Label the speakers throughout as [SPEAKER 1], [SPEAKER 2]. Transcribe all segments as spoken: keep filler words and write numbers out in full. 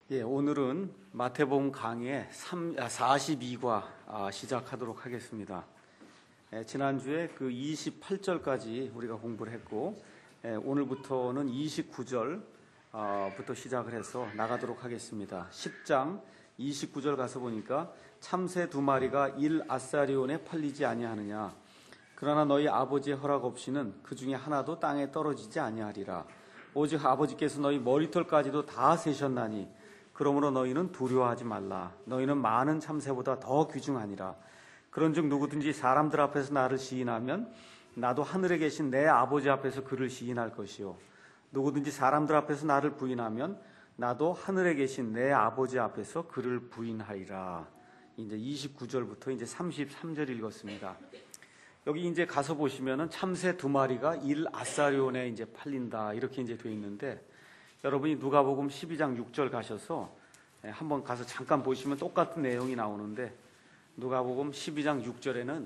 [SPEAKER 1] 예, 오늘은 마태복음 강의 사십이 과 시작하도록 하겠습니다. 예, 지난주에 그 이십팔 절까지 우리가 공부를 했고, 예, 오늘부터는 이십구 절부터 시작을 해서 나가도록 하겠습니다. 십 장 이십구 절 가서 보니까 참새 두 마리가 일 아사리온에 팔리지 아니하느냐. 그러나 너희 아버지의 허락 없이는 그 중에 하나도 땅에 떨어지지 아니하리라. 오직 아버지께서 너희 머리털까지도 다 세셨나니 그러므로 너희는 두려워하지 말라. 너희는 많은 참새보다 더 귀중하니라. 그런즉 누구든지 사람들 앞에서 나를 시인하면 나도 하늘에 계신 내 아버지 앞에서 그를 시인할 것이요. 누구든지 사람들 앞에서 나를 부인하면 나도 하늘에 계신 내 아버지 앞에서 그를 부인하리라. 이제 이십구 절부터 이제 삼십삼 절 읽었습니다. 여기 이제 가서 보시면은 참새 두 마리가 일 아사리온에 이제 팔린다 이렇게 이제 되어 있는데, 여러분이 누가복음 십이 장 육 절 가셔서 한번 가서 잠깐 보시면 똑같은 내용이 나오는데, 누가복음 십이 장 육 절에는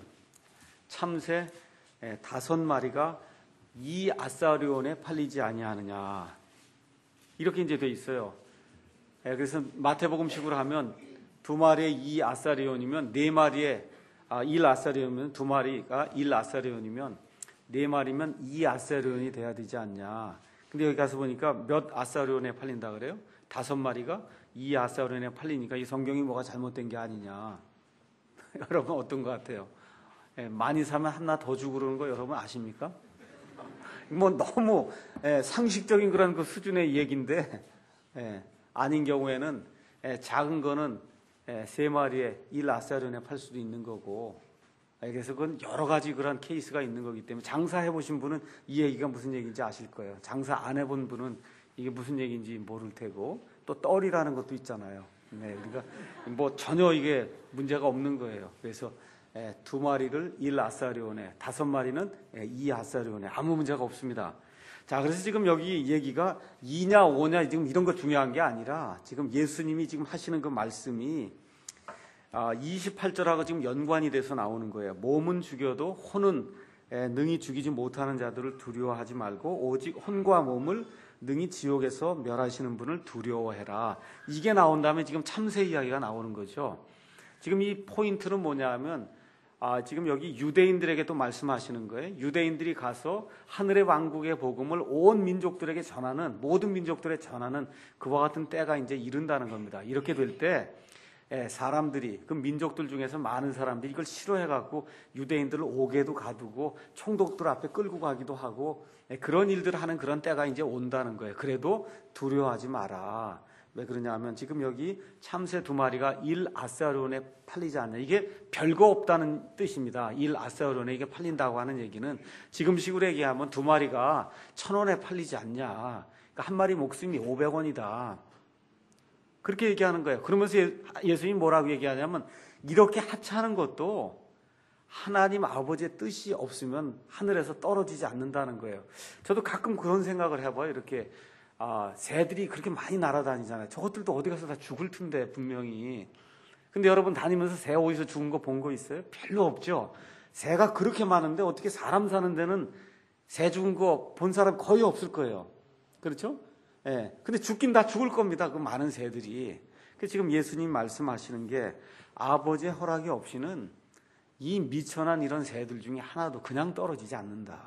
[SPEAKER 1] 참새 다섯 마리가 이 아사리온에 팔리지 아니하느냐 이렇게 이제 돼 있어요. 그래서 마태복음식으로 하면 두 마리의 이 아사리온이면 네 마리의 아, 일 아사리온이면 두 마리가 일 아사리온이면 네 마리면 이 아사리온이 돼야 되지 않냐. 근데 여기 가서 보니까 몇 아사리온에 팔린다 그래요? 다섯 마리가 이 아사리온에 팔리니까 이 성경이 뭐가 잘못된 게 아니냐. 여러분 어떤 것 같아요? 예, 많이 사면 하나 더 주고 그러는 거 여러분 아십니까? 뭐 너무 예, 상식적인 그런 그 수준의 얘기인데, 예, 아닌 경우에는 예, 작은 거는 예, 세 마리에 일 아사리온에 팔 수도 있는 거고, 그래서 그건 여러 가지 그런 케이스가 있는 거기 때문에 장사해 보신 분은 이 얘기가 무슨 얘기인지 아실 거예요. 장사 안 해본 분은 이게 무슨 얘기인지 모를 테고, 또 떨이라는 것도 있잖아요. 네, 그러니까 뭐 전혀 이게 문제가 없는 거예요. 그래서 예, 두 마리를 일 아사리온에, 다섯 마리는 예, 이 아사리온에 아무 문제가 없습니다. 자, 그래서 지금 여기 얘기가 이냐 오냐 지금 이런 거 중요한 게 아니라 지금 예수님이 지금 하시는 그 말씀이 아, 이십팔 절하고 지금 연관이 돼서 나오는 거예요. 몸은 죽여도 혼은 능히 죽이지 못하는 자들을 두려워하지 말고 오직 혼과 몸을 능히 지옥에서 멸하시는 분을 두려워해라. 이게 나온 다음에 지금 참새 이야기가 나오는 거죠. 지금 이 포인트는 뭐냐 하면 아, 지금 여기 유대인들에게 또 말씀하시는 거예요. 유대인들이 가서 하늘의 왕국의 복음을 온 민족들에게 전하는, 모든 민족들에 전하는 그와 같은 때가 이제 이른다는 겁니다. 이렇게 될 때 사람들이, 그 민족들 중에서 많은 사람들이 이걸 싫어해갖고 유대인들을 옥에도 가두고 총독들 앞에 끌고 가기도 하고 그런 일들을 하는 그런 때가 이제 온다는 거예요. 그래도 두려워하지 마라. 왜 그러냐 하면 지금 여기 참새 두 마리가 일 아사리온에 팔리지 않냐. 이게 별거 없다는 뜻입니다. 일 아사리온에 이게 팔린다고 하는 얘기는 지금 식으로 얘기하면 두 마리가 천 원에 팔리지 않냐. 그러니까 한 마리 목숨이 오백 원이다. 그렇게 얘기하는 거예요. 그러면서 예수님이 뭐라고 얘기하냐면 이렇게 하찮은 것도 하나님 아버지의 뜻이 없으면 하늘에서 떨어지지 않는다는 거예요. 저도 가끔 그런 생각을 해봐요. 이렇게 아, 새들이 그렇게 많이 날아다니잖아요. 저것들도 어디 가서 다 죽을 텐데 분명히. 근데 여러분 다니면서 새 어디서 죽은 거 본 거 있어요? 별로 없죠. 새가 그렇게 많은데 어떻게 사람 사는 데는 새 죽은 거 본 사람 거의 없을 거예요. 그렇죠? 예. 근데 죽긴 다 죽을 겁니다. 그 많은 새들이. 그래서 지금 예수님 말씀하시는 게 아버지의 허락이 없이는 이 미천한 이런 새들 중에 하나도 그냥 떨어지지 않는다.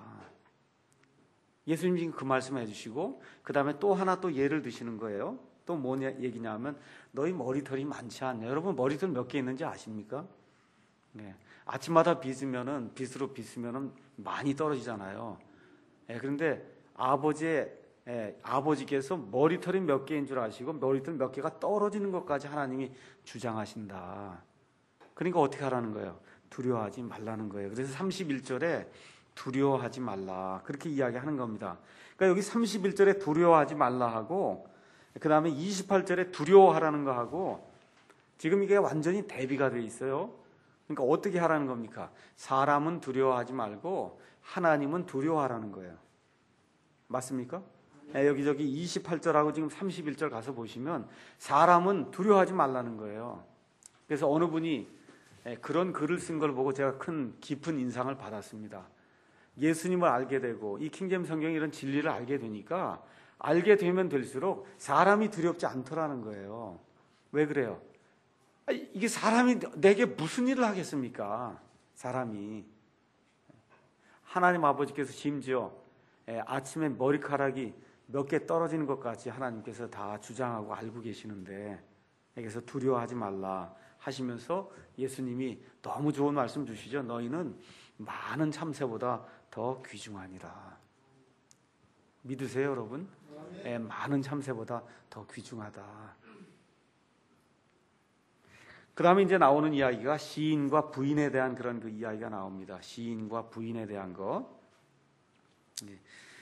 [SPEAKER 1] 예수님 지금 그 말씀을 해주시고 그 다음에 또 하나 또 예를 드시는 거예요. 또 뭐냐 얘기냐면 너희 머리털이 많지 않냐. 여러분 머리털 몇 개 있는지 아십니까? 네. 아침마다 빗으면은 빗으로 빗으면은 많이 떨어지잖아요. 네. 그런데 아버지의 예, 아버지께서 머리털이 몇 개인 줄 아시고 머리털 몇 개가 떨어지는 것까지 하나님이 주장하신다. 그러니까 어떻게 하라는 거예요? 두려워하지 말라는 거예요. 그래서 삼십일 절에 두려워하지 말라 그렇게 이야기하는 겁니다. 그러니까 여기 삼십일 절에 두려워하지 말라 하고 그 다음에 이십팔 절에 두려워하라는 거 하고 지금 이게 완전히 대비가 돼 있어요. 그러니까 어떻게 하라는 겁니까? 사람은 두려워하지 말고 하나님은 두려워하라는 거예요. 맞습니까? 네, 여기저기 이십팔 절하고 지금 삼십일 절 가서 보시면 사람은 두려워하지 말라는 거예요. 그래서 어느 분이 그런 글을 쓴 걸 보고 제가 큰 깊은 인상을 받았습니다. 예수님을 알게 되고 이 킹제임스 성경의 이런 진리를 알게 되니까 알게 되면 될수록 사람이 두렵지 않더라는 거예요. 왜 그래요? 이게 사람이 내게 무슨 일을 하겠습니까? 사람이. 하나님 아버지께서 심지어 아침에 머리카락이 몇 개 떨어지는 것까지 하나님께서 다 주장하고 알고 계시는데, 그래서 두려워하지 말라 하시면서 예수님이 너무 좋은 말씀 주시죠. 너희는 많은 참새보다 더 귀중하니라. 믿으세요, 여러분? 네, 많은 참새보다 더 귀중하다. 그 다음에 이제 나오는 이야기가 시인과 부인에 대한 그런 그 이야기가 나옵니다. 시인과 부인에 대한 것. 네.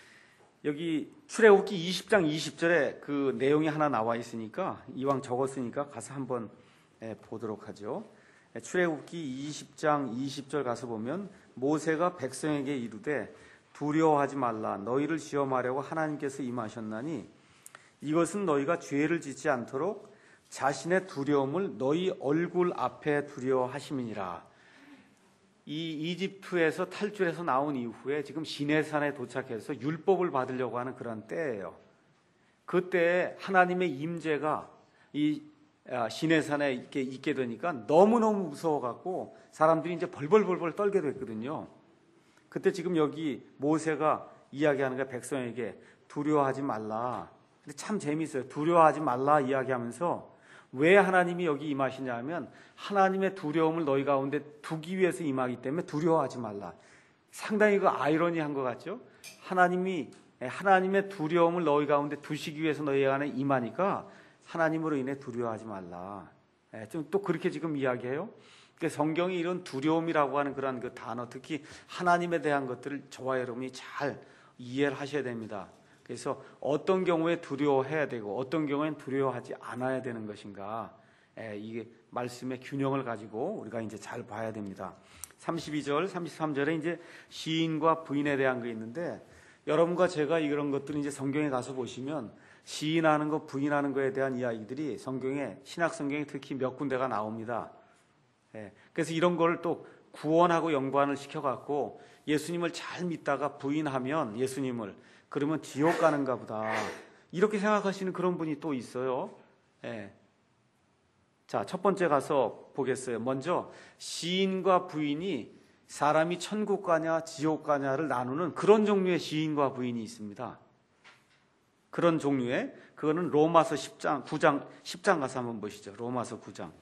[SPEAKER 1] 여기 출애굽기 이십 장 이십 절에 그 내용이 하나 나와 있으니까, 이왕 적었으니까 가서 한번 보도록 하죠. 출애굽기 이십 장 이십 절 가서 보면, 모세가 백성에게 이르되 두려워하지 말라. 너희를 시험하려고 하나님께서 임하셨나니 이것은 너희가 죄를 짓지 않도록 자신의 두려움을 너희 얼굴 앞에 두려워하심이니라. 이 이집트에서 탈출해서 나온 이후에 지금 시내산에 도착해서 율법을 받으려고 하는 그런 때예요. 그때 하나님의 임재가 이 시내산에 있게, 있게 되니까 너무너무 무서워갖고 사람들이 이제 벌벌벌벌 떨게 됐거든요. 그때 지금 여기 모세가 이야기하는 게 백성에게 두려워하지 말라. 근데 참 재미있어요. 두려워하지 말라 이야기하면서 왜 하나님이 여기 임하시냐 하면, 하나님의 두려움을 너희 가운데 두기 위해서 임하기 때문에 두려워하지 말라. 상당히 그 아이러니한 것 같죠? 하나님이 하나님의 두려움을 너희 가운데 두시기 위해서 너희 안에 임하니까 하나님으로 인해 두려워하지 말라. 좀 또 그렇게 지금 이야기해요. 그러니까 성경이 이런 두려움이라고 하는 그런 그 단어, 특히 하나님에 대한 것들을 저와 여러분이 잘 이해를 하셔야 됩니다. 그래서 어떤 경우에 두려워해야 되고 어떤 경우에는 두려워하지 않아야 되는 것인가, 에, 이게 말씀의 균형을 가지고 우리가 이제 잘 봐야 됩니다. 삼십이 절, 삼십삼 절에 이제 시인과 부인에 대한 게 있는데, 여러분과 제가 이런 것들은 이제 성경에 가서 보시면 시인하는 것, 부인하는 것에 대한 이야기들이 성경에, 신약 성경에 특히 몇 군데가 나옵니다. 예, 그래서 이런 걸 또 구원하고 연관을 시켜갖고 예수님을 잘 믿다가 부인하면 예수님을, 그러면 지옥 가는가 보다, 이렇게 생각하시는 그런 분이 또 있어요. 예. 자, 첫 번째 가서 보겠어요. 먼저 시인과 부인이 사람이 천국 가냐 지옥 가냐를 나누는 그런 종류의 시인과 부인이 있습니다. 그런 종류의, 그거는 로마서 십 장, 구 장, 십 장 가서 한번 보시죠. 로마서 구 장.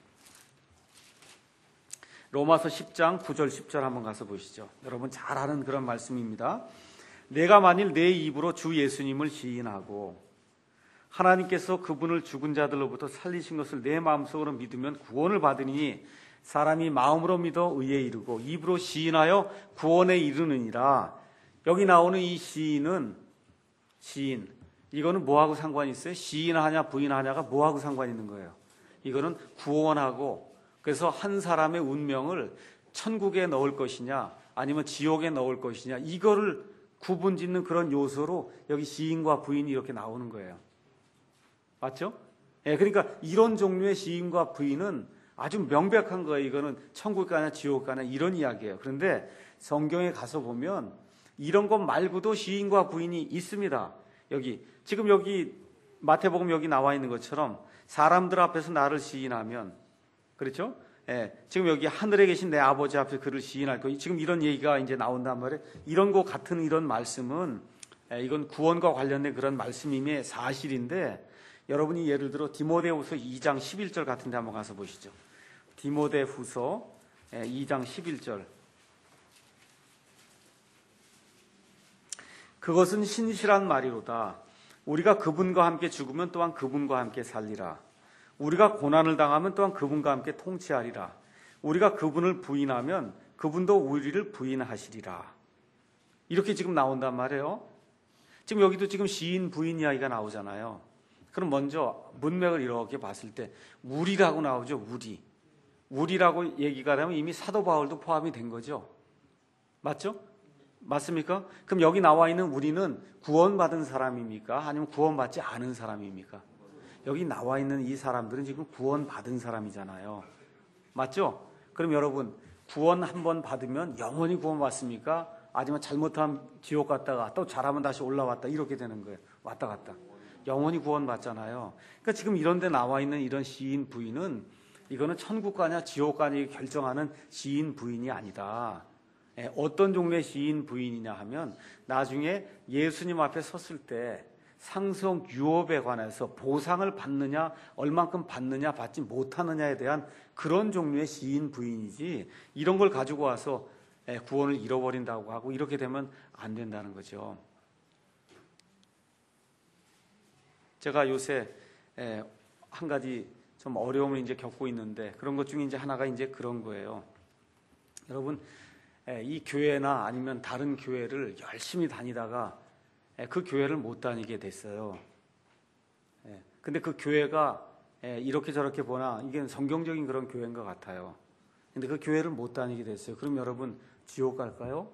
[SPEAKER 1] 로마서 십 장 구 절 십 절 한번 가서 보시죠. 여러분 잘 아는 그런 말씀입니다. 내가 만일 내 입으로 주 예수님을 시인하고 하나님께서 그분을 죽은 자들로부터 살리신 것을 내 마음속으로 믿으면 구원을 받으니, 사람이 마음으로 믿어 의에 이르고 입으로 시인하여 구원에 이르느니라. 여기 나오는 이 시인은, 시인, 이거는 뭐하고 상관이 있어요? 시인하냐 부인하냐가 뭐하고 상관이 있는 거예요? 이거는 구원하고, 그래서 한 사람의 운명을 천국에 넣을 것이냐 아니면 지옥에 넣을 것이냐, 이거를 구분 짓는 그런 요소로 여기 시인과 부인이 이렇게 나오는 거예요. 맞죠? 예, 그러니까 이런 종류의 시인과 부인은 아주 명백한 거예요. 이거는 천국 가냐 지옥 가냐 이런 이야기예요. 그런데 성경에 가서 보면 이런 것 말고도 시인과 부인이 있습니다. 여기 지금 여기 마태복음 여기 나와 있는 것처럼 사람들 앞에서 나를 시인하면, 그렇죠? 예, 지금 여기 하늘에 계신 내 아버지 앞에 그를 시인할 거, 지금 이런 얘기가 이제 나온단 말이에요. 이런 거 같은 이런 말씀은, 예, 이건 구원과 관련된 그런 말씀임의 사실인데, 여러분이 예를 들어 디모데후서 이 장 십일 절 같은 데 한번 가서 보시죠. 디모데후서 이 장 십일 절. 그것은 신실한 말이로다. 우리가 그분과 함께 죽으면 또한 그분과 함께 살리라. 우리가 고난을 당하면 또한 그분과 함께 통치하리라. 우리가 그분을 부인하면 그분도 우리를 부인하시리라. 이렇게 지금 나온단 말이에요. 지금 여기도 지금 시인 부인 이야기가 나오잖아요. 그럼 먼저 문맥을 이렇게 봤을 때 우리라고 나오죠. 우리. 우리라고 얘기가 되면 이미 사도 바울도 포함이 된 거죠. 맞죠? 맞습니까? 그럼 여기 나와 있는 우리는 구원받은 사람입니까? 아니면 구원받지 않은 사람입니까? 여기 나와 있는 이 사람들은 지금 구원받은 사람이잖아요. 맞죠? 그럼 여러분, 구원 한 번 받으면 영원히 구원받습니까? 아니면 잘못하면 지옥 갔다가 또 잘하면 다시 올라왔다 이렇게 되는 거예요. 왔다 갔다. 영원히 구원받잖아요. 그러니까 지금 이런 데 나와 있는 이런 시인 부인은 이거는 천국 가냐 지옥 가냐 결정하는 시인 부인이 아니다. 예, 어떤 종류의 시인 부인이냐 하면 나중에 예수님 앞에 섰을 때 상속 유업에 관해서 보상을 받느냐 얼만큼 받느냐 받지 못하느냐에 대한 그런 종류의 시인 부인이지 이런 걸 가지고 와서 구원을 잃어버린다고 하고 이렇게 되면 안 된다는 거죠. 제가 요새 한 가지 좀 어려움을 이제 겪고 있는데 그런 것 중에 이제 하나가 이제 그런 거예요. 여러분, 이 교회나 아니면 다른 교회를 열심히 다니다가 그 교회를 못 다니게 됐어요. 근데 그 교회가 이렇게 저렇게 보나 이게 성경적인 그런 교회인 것 같아요. 근데 그 교회를 못 다니게 됐어요. 그럼 여러분 지옥 갈까요?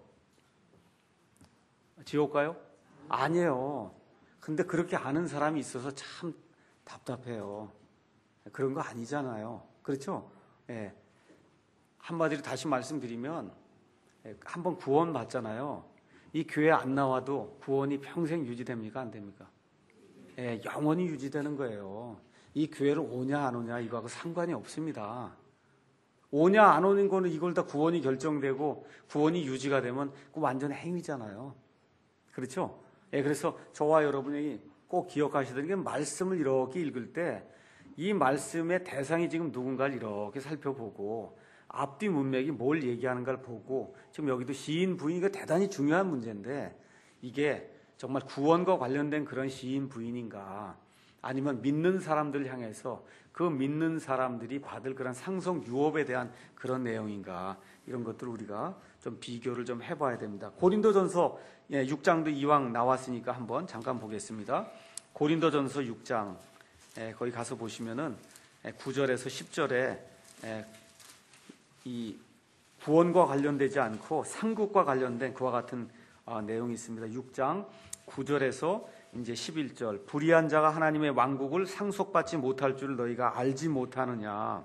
[SPEAKER 1] 지옥 가요? 아니에요. 근데 그렇게 아는 사람이 있어서 참 답답해요. 그런 거 아니잖아요. 그렇죠? 예. 한마디로 다시 말씀드리면 한번 구원 받잖아요. 이 교회 안 나와도 구원이 평생 유지됩니까? 안 됩니까? 예, 영원히 유지되는 거예요. 이 교회를 오냐 안 오냐 이거하고 상관이 없습니다. 오냐 안 오는 거는 이걸 다 구원이 결정되고 구원이 유지가 되면 그 완전 행위잖아요. 그렇죠? 예, 그래서 저와 여러분이 꼭 기억하셔야 되는 게 말씀을 이렇게 읽을 때 이 말씀의 대상이 지금 누군가를 이렇게 살펴보고 앞뒤 문맥이 뭘 얘기하는가를 보고 지금 여기도 시인 부인이 대단히 중요한 문제인데 이게 정말 구원과 관련된 그런 시인 부인인가 아니면 믿는 사람들 향해서 그 믿는 사람들이 받을 그런 상속 유업에 대한 그런 내용인가 이런 것들을 우리가 좀 비교를 좀 해봐야 됩니다. 고린도전서 육 장도 이왕 나왔으니까 한번 잠깐 보겠습니다. 고린도전서 육 장 거기 가서 보시면은 구 절에서 십 절에 이 구원과 관련되지 않고 상국과 관련된 그와 같은 내용이 있습니다. 육 장 구 절에서 이제 십일 절 불의한 자가 하나님의 왕국을 상속받지 못할 줄 너희가 알지 못하느냐.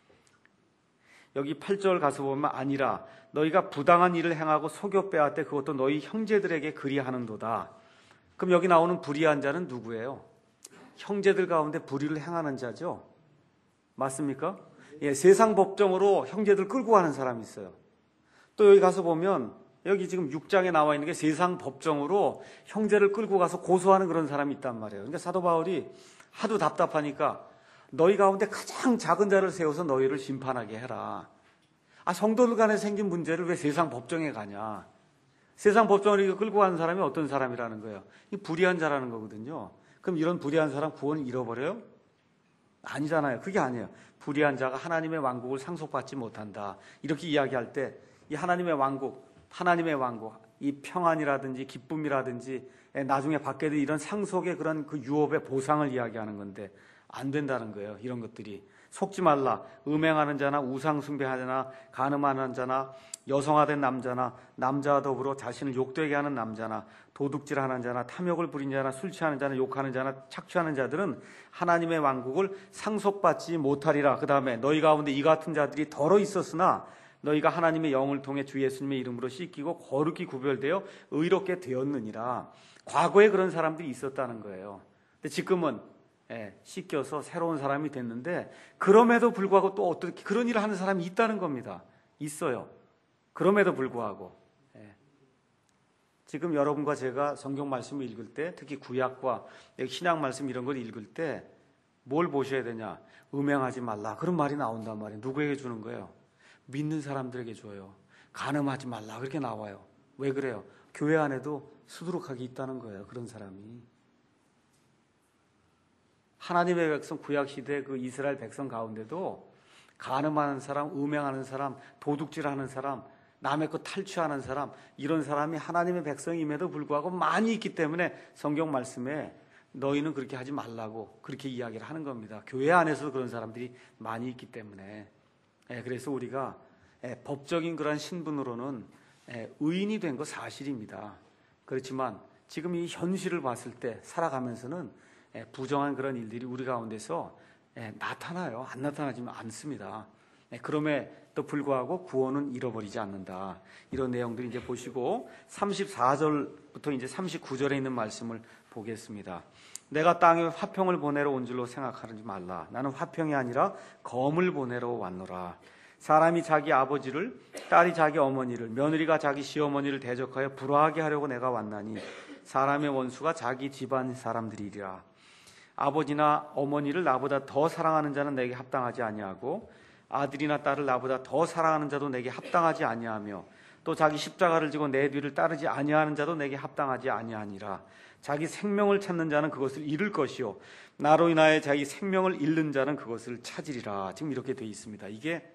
[SPEAKER 1] 여기 팔 절 가서 보면 아니라 너희가 부당한 일을 행하고 속여 빼앗되 그것도 너희 형제들에게 그리하는도다. 그럼 여기 나오는 불의한 자는 누구예요? 형제들 가운데 불의를 행하는 자죠. 맞습니까? 예, 세상 법정으로 형제들 끌고 가는 사람이 있어요. 또 여기 가서 보면 여기 지금 육 장에 나와 있는 게 세상 법정으로 형제를 끌고 가서 고소하는 그런 사람이 있단 말이에요. 그러니까 사도 바울이 하도 답답하니까 너희 가운데 가장 작은 자를 세워서 너희를 심판하게 해라. 아, 성도들 간에 생긴 문제를 왜 세상 법정에 가냐. 세상 법정을 끌고 가는 사람이 어떤 사람이라는 거예요. 이 불의한 자라는 거거든요. 그럼 이런 불의한 사람 구원을 잃어버려요? 아니잖아요. 그게 아니에요. 불의한 자가 하나님의 왕국을 상속받지 못한다. 이렇게 이야기할 때 이 하나님의 왕국, 하나님의 왕국, 이 평안이라든지 기쁨이라든지 나중에 받게 될 이런 상속의 그런 그 유업의 보상을 이야기하는 건데 안 된다는 거예요. 이런 것들이. 속지 말라. 음행하는 자나 우상 숭배하는 자나 간음하는 자나 여성화된 남자나 남자와 더불어 자신을 욕되게 하는 남자나 도둑질하는 자나 탐욕을 부린 자나 술 취하는 자나 욕하는 자나 착취하는 자들은 하나님의 왕국을 상속받지 못하리라. 그 다음에 너희 가운데 이 같은 자들이 덜어 있었으나 너희가 하나님의 영을 통해 주 예수님의 이름으로 씻기고 거룩히 구별되어 의롭게 되었느니라. 과거에 그런 사람들이 있었다는 거예요. 근데 지금은 예, 씻겨서 새로운 사람이 됐는데 그럼에도 불구하고 또 어떻게 그런 일을 하는 사람이 있다는 겁니다. 있어요. 그럼에도 불구하고 예. 지금 여러분과 제가 성경 말씀을 읽을 때 특히 구약과 신약 말씀 이런 걸 읽을 때 뭘 보셔야 되냐. 음행하지 말라. 그런 말이 나온단 말이에요. 누구에게 주는 거예요? 믿는 사람들에게 줘요. 간음하지 말라. 그렇게 나와요. 왜 그래요? 교회 안에도 수두룩하게 있다는 거예요. 그런 사람이. 하나님의 백성 구약시대 그 이스라엘 백성 가운데도 간음하는 사람, 음행하는 사람, 도둑질하는 사람, 남의 것 탈취하는 사람 이런 사람이 하나님의 백성임에도 불구하고 많이 있기 때문에 성경 말씀에 너희는 그렇게 하지 말라고 그렇게 이야기를 하는 겁니다. 교회 안에서도 그런 사람들이 많이 있기 때문에 그래서 우리가 법적인 그런 신분으로는 의인이 된 거 사실입니다. 그렇지만 지금 이 현실을 봤을 때 살아가면서는 부정한 그런 일들이 우리 가운데서 나타나요. 안 나타나지만 않습니다. 네, 그럼에도 불구하고 구원은 잃어버리지 않는다. 이런 내용들을 이제 보시고 삼십사 절부터 이제 삼십구 절에 있는 말씀을 보겠습니다. 내가 땅에 화평을 보내러 온 줄로 생각하지 말라. 나는 화평이 아니라 검을 보내러 왔노라. 사람이 자기 아버지를, 딸이 자기 어머니를, 며느리가 자기 시어머니를 대적하여 불화하게 하려고 내가 왔나니 사람의 원수가 자기 집안 사람들이리라. 아버지나 어머니를 나보다 더 사랑하는 자는 내게 합당하지 아니하고 아들이나 딸을 나보다 더 사랑하는 자도 내게 합당하지 아니하며 또 자기 십자가를 지고 내 뒤를 따르지 아니하는 자도 내게 합당하지 아니하니라. 자기 생명을 찾는 자는 그것을 잃을 것이요 나로 인하여 자기 생명을 잃는 자는 그것을 찾으리라. 지금 이렇게 되어 있습니다. 이게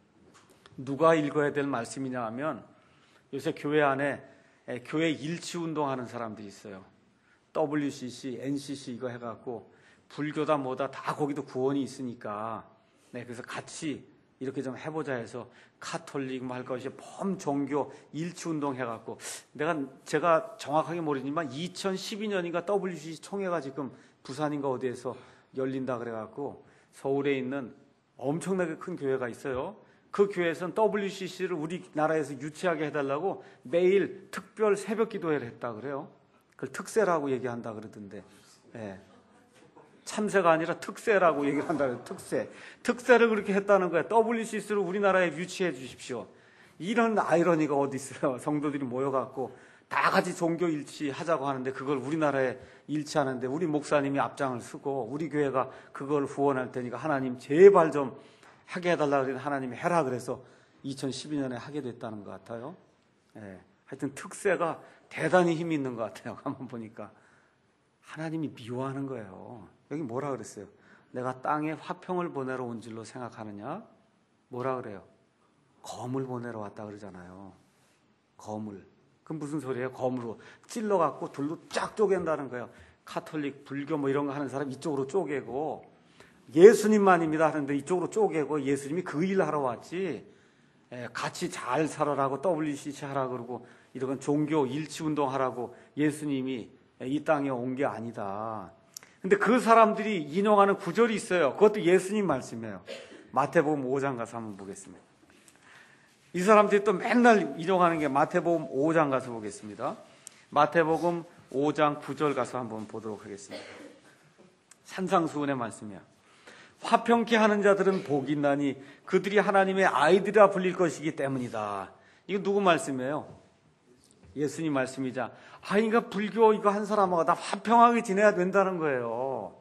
[SPEAKER 1] 누가 읽어야 될 말씀이냐 하면 요새 교회 안에 교회 일치운동하는 사람들이 있어요. 더블유씨씨, 엔씨씨 이거 해갖고 불교다 뭐다 다 거기도 구원이 있으니까 네, 그래서 같이 이렇게 좀 해보자 해서 카톨릭 뭐 할 것이 범종교 일치운동 해갖고 내가 제가 정확하게 모르지만 이천십이 년인가 더블유씨씨 총회가 지금 부산인가 어디에서 열린다 그래갖고 서울에 있는 엄청나게 큰 교회가 있어요. 그 교회에서는 더블유씨씨를 우리나라에서 유치하게 해달라고 매일 특별 새벽 기도회를 했다 그래요. 그걸 특세라고 얘기한다 그러던데. 예. 참새가 아니라 특세라고 얘기를 한다 그래요. 특세. 특세를 그렇게 했다는 거예요. 더블유씨씨를 우리나라에 유치해 주십시오. 이런 아이러니가 어디 있어요. 성도들이 모여갖고 다 같이 종교 일치하자고 하는데 그걸 우리나라에 일치하는데 우리 목사님이 앞장을 서고 우리 교회가 그걸 후원할 테니까 하나님 제발 좀 하게 해달라 그랬는데 하나님이 해라 그래서 이천십이 년에 하게 됐다는 것 같아요. 예. 하여튼 특세가 대단히 힘이 있는 것 같아요. 한번 보니까 하나님이 미워하는 거예요. 여기 뭐라 그랬어요? 내가 땅에 화평을 보내러 온 줄로 생각하느냐? 뭐라 그래요? 검을 보내러 왔다 그러잖아요. 검을. 그럼 무슨 소리예요? 검으로 찔러갖고 둘로 쫙 쪼갠다는 거예요. 카톨릭, 불교 뭐 이런 거 하는 사람 이쪽으로 쪼개고 예수님만입니다 하는데 이쪽으로 쪼개고 예수님이 그 일 하러 왔지. 예, 같이 잘 살아라고 더블유씨씨 하라고 그러고 이런 종교 일치운동 하라고 예수님이 이 땅에 온 게 아니다. 근데 그 사람들이 인용하는 구절이 있어요. 그것도 예수님 말씀이에요. 마태복음 오 장 가서 한번 보겠습니다. 이 사람들이 또 맨날 인용하는 게 마태복음 오 장 가서 보겠습니다. 마태복음 오 장 구 절 가서 한번 보도록 하겠습니다. 산상수훈의 말씀이야. 화평케 하는 자들은 복이 있나니 그들이 하나님의 아이들이라 불릴 것이기 때문이다. 이거 누구 말씀이에요? 예수님 말씀이자. 아, 그러니까 불교 이거 한 사람하고 다 화평하게 지내야 된다는 거예요.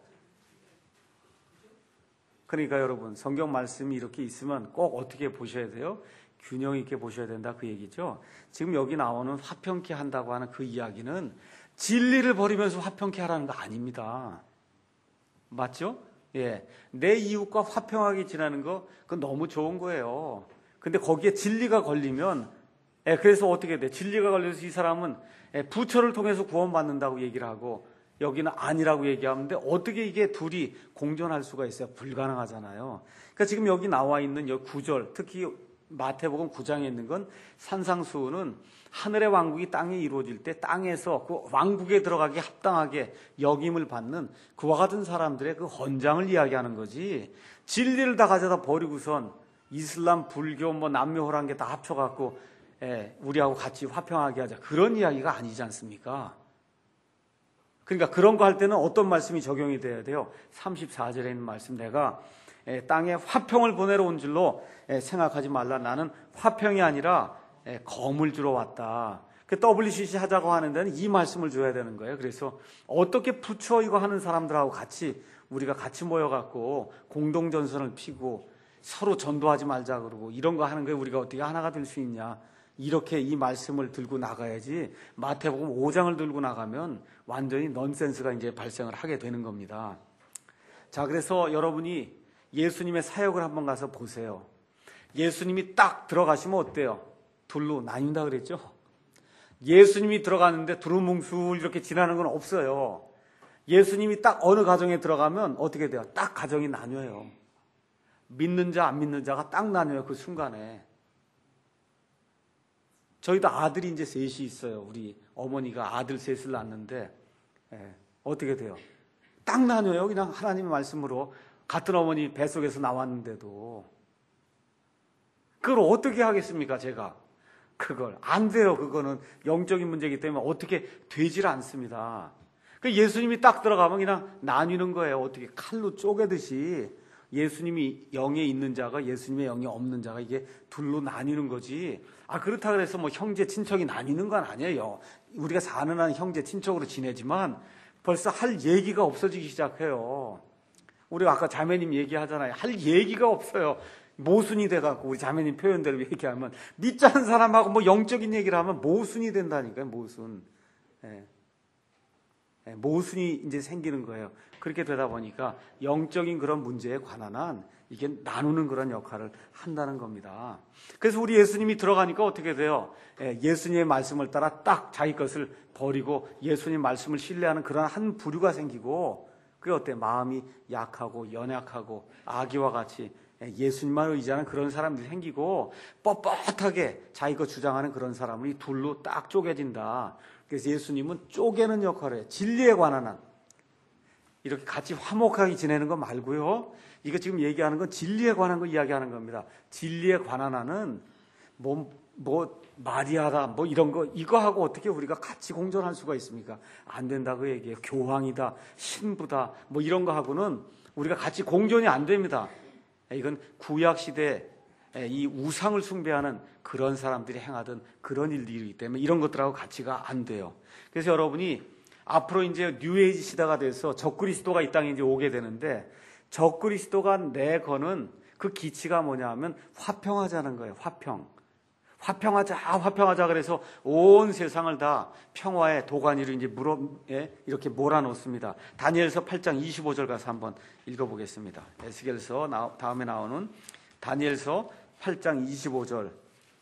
[SPEAKER 1] 그러니까 여러분 성경 말씀이 이렇게 있으면 꼭 어떻게 보셔야 돼요? 균형 있게 보셔야 된다 그 얘기죠. 지금 여기 나오는 화평케 한다고 하는 그 이야기는 진리를 버리면서 화평케 하라는 거 아닙니다. 맞죠? 예, 내 이웃과 화평하게 지내는 거 그건 너무 좋은 거예요. 근데 거기에 진리가 걸리면 예, 그래서 어떻게 돼? 진리가 걸려서 이 사람은 예, 부처를 통해서 구원받는다고 얘기를 하고 여기는 아니라고 얘기하는데 어떻게 이게 둘이 공존할 수가 있어요? 불가능하잖아요. 그러니까 지금 여기 나와 있는 여 구 절 특히 마태복음 구 장에 있는 건 산상수훈은 하늘의 왕국이 땅에 이루어질 때 땅에서 그 왕국에 들어가기 합당하게 역임을 받는 그와 같은 사람들의 그 헌장을 이야기하는 거지. 진리를 다 가져다 버리고선 이슬람, 불교, 뭐 남묘호란 게 다 합쳐갖고 예, 우리하고 같이 화평하게 하자. 그런 이야기가 아니지 않습니까? 그러니까 그런 거 할 때는 어떤 말씀이 적용이 돼야 돼요? 삼십사 절에 있는 말씀 내가 예, 땅에 화평을 보내러 온 줄로 예, 생각하지 말라. 나는 화평이 아니라 예, 검을 주러 왔다. 그 더블유씨씨 하자고 하는 데는 이 말씀을 줘야 되는 거예요. 그래서 어떻게 부처 이거 하는 사람들하고 같이 우리가 같이 모여갖고 공동전선을 피고 서로 전도하지 말자 그러고 이런 거 하는 거에 우리가 어떻게 하나가 될 수 있냐. 이렇게 이 말씀을 들고 나가야지 마태복음 오 장을 들고 나가면 완전히 넌센스가 이제 발생을 하게 되는 겁니다. 자, 그래서 여러분이 예수님의 사역을 한번 가서 보세요. 예수님이 딱 들어가시면 어때요? 둘로 나뉜다 그랬죠? 예수님이 들어가는데 두루뭉술 이렇게 지나는 건 없어요. 예수님이 딱 어느 가정에 들어가면 어떻게 돼요? 딱 가정이 나뉘어요. 믿는 자, 안 믿는 자가 딱 나뉘어요. 그 순간에. 저희도 아들이 이제 셋이 있어요. 우리 어머니가 아들 셋을 낳았는데 예, 어떻게 돼요? 딱 나뉘어요. 그냥 하나님의 말씀으로 같은 어머니 뱃속에서 나왔는데도 그걸 어떻게 하겠습니까, 제가? 그걸. 안 돼요, 그거는. 영적인 문제이기 때문에 어떻게 되질 않습니다. 그 예수님이 딱 들어가면 그냥 나뉘는 거예요. 어떻게 칼로 쪼개듯이. 예수님이 영에 있는 자가 예수님의 영에 없는 자가 이게 둘로 나뉘는 거지. 아, 그렇다 그래서 뭐 형제, 친척이 나뉘는 건 아니에요. 우리가 사는 한 형제, 친척으로 지내지만 벌써 할 얘기가 없어지기 시작해요. 우리가 아까 자매님 얘기하잖아요. 할 얘기가 없어요. 모순이 돼갖고 우리 자매님 표현대로 얘기하면 믿지 않은 사람하고 뭐 영적인 얘기를 하면 모순이 된다니까요. 모순. 예. 예, 모순이 이제 생기는 거예요. 그렇게 되다 보니까 영적인 그런 문제에 관한 한 이게 나누는 그런 역할을 한다는 겁니다. 그래서 우리 예수님이 들어가니까 어떻게 돼요? 예, 예수님의 말씀을 따라 딱 자기 것을 버리고 예수님 말씀을 신뢰하는 그런 한 부류가 생기고 그게 어때? 마음이 약하고 연약하고 아기와 같이 예수님만 의지하는 그런 사람들이 생기고 뻣뻣하게 자기 것 주장하는 그런 사람이 둘로 딱 쪼개진다. 그래서 예수님은 쪼개는 역할을 해요. 진리에 관한 한. 이렇게 같이 화목하게 지내는 거 말고요. 이거 지금 얘기하는 건 진리에 관한 거 이야기하는 겁니다. 진리에 관한 한은 뭐, 뭐 마리아다 뭐 이런 거 이거하고 어떻게 우리가 같이 공존할 수가 있습니까? 안 된다고 얘기해요. 교황이다, 신부다 뭐 이런 거 하고는 우리가 같이 공존이 안 됩니다. 이건 구약시대 이 우상을 숭배하는 그런 사람들이 행하던 그런 일들이기 때문에 이런 것들하고 같이가 안 돼요. 그래서 여러분이 앞으로 이제 뉴에이지 시대가 돼서 적그리스도가 이 땅에 이제 오게 되는데 적그리스도가 내거는 그 기치가 뭐냐 하면 화평하자는 거예요. 화평. 화평하자, 화평하자 그래서 온 세상을 다 평화의 도가니로 이제 물어, 예, 이렇게 몰아놓습니다. 다니엘서 팔 장 이십오 절 가서 한번 읽어보겠습니다. 에스겔서 나, 다음에 나오는 다니엘서 팔 장 이십오 절.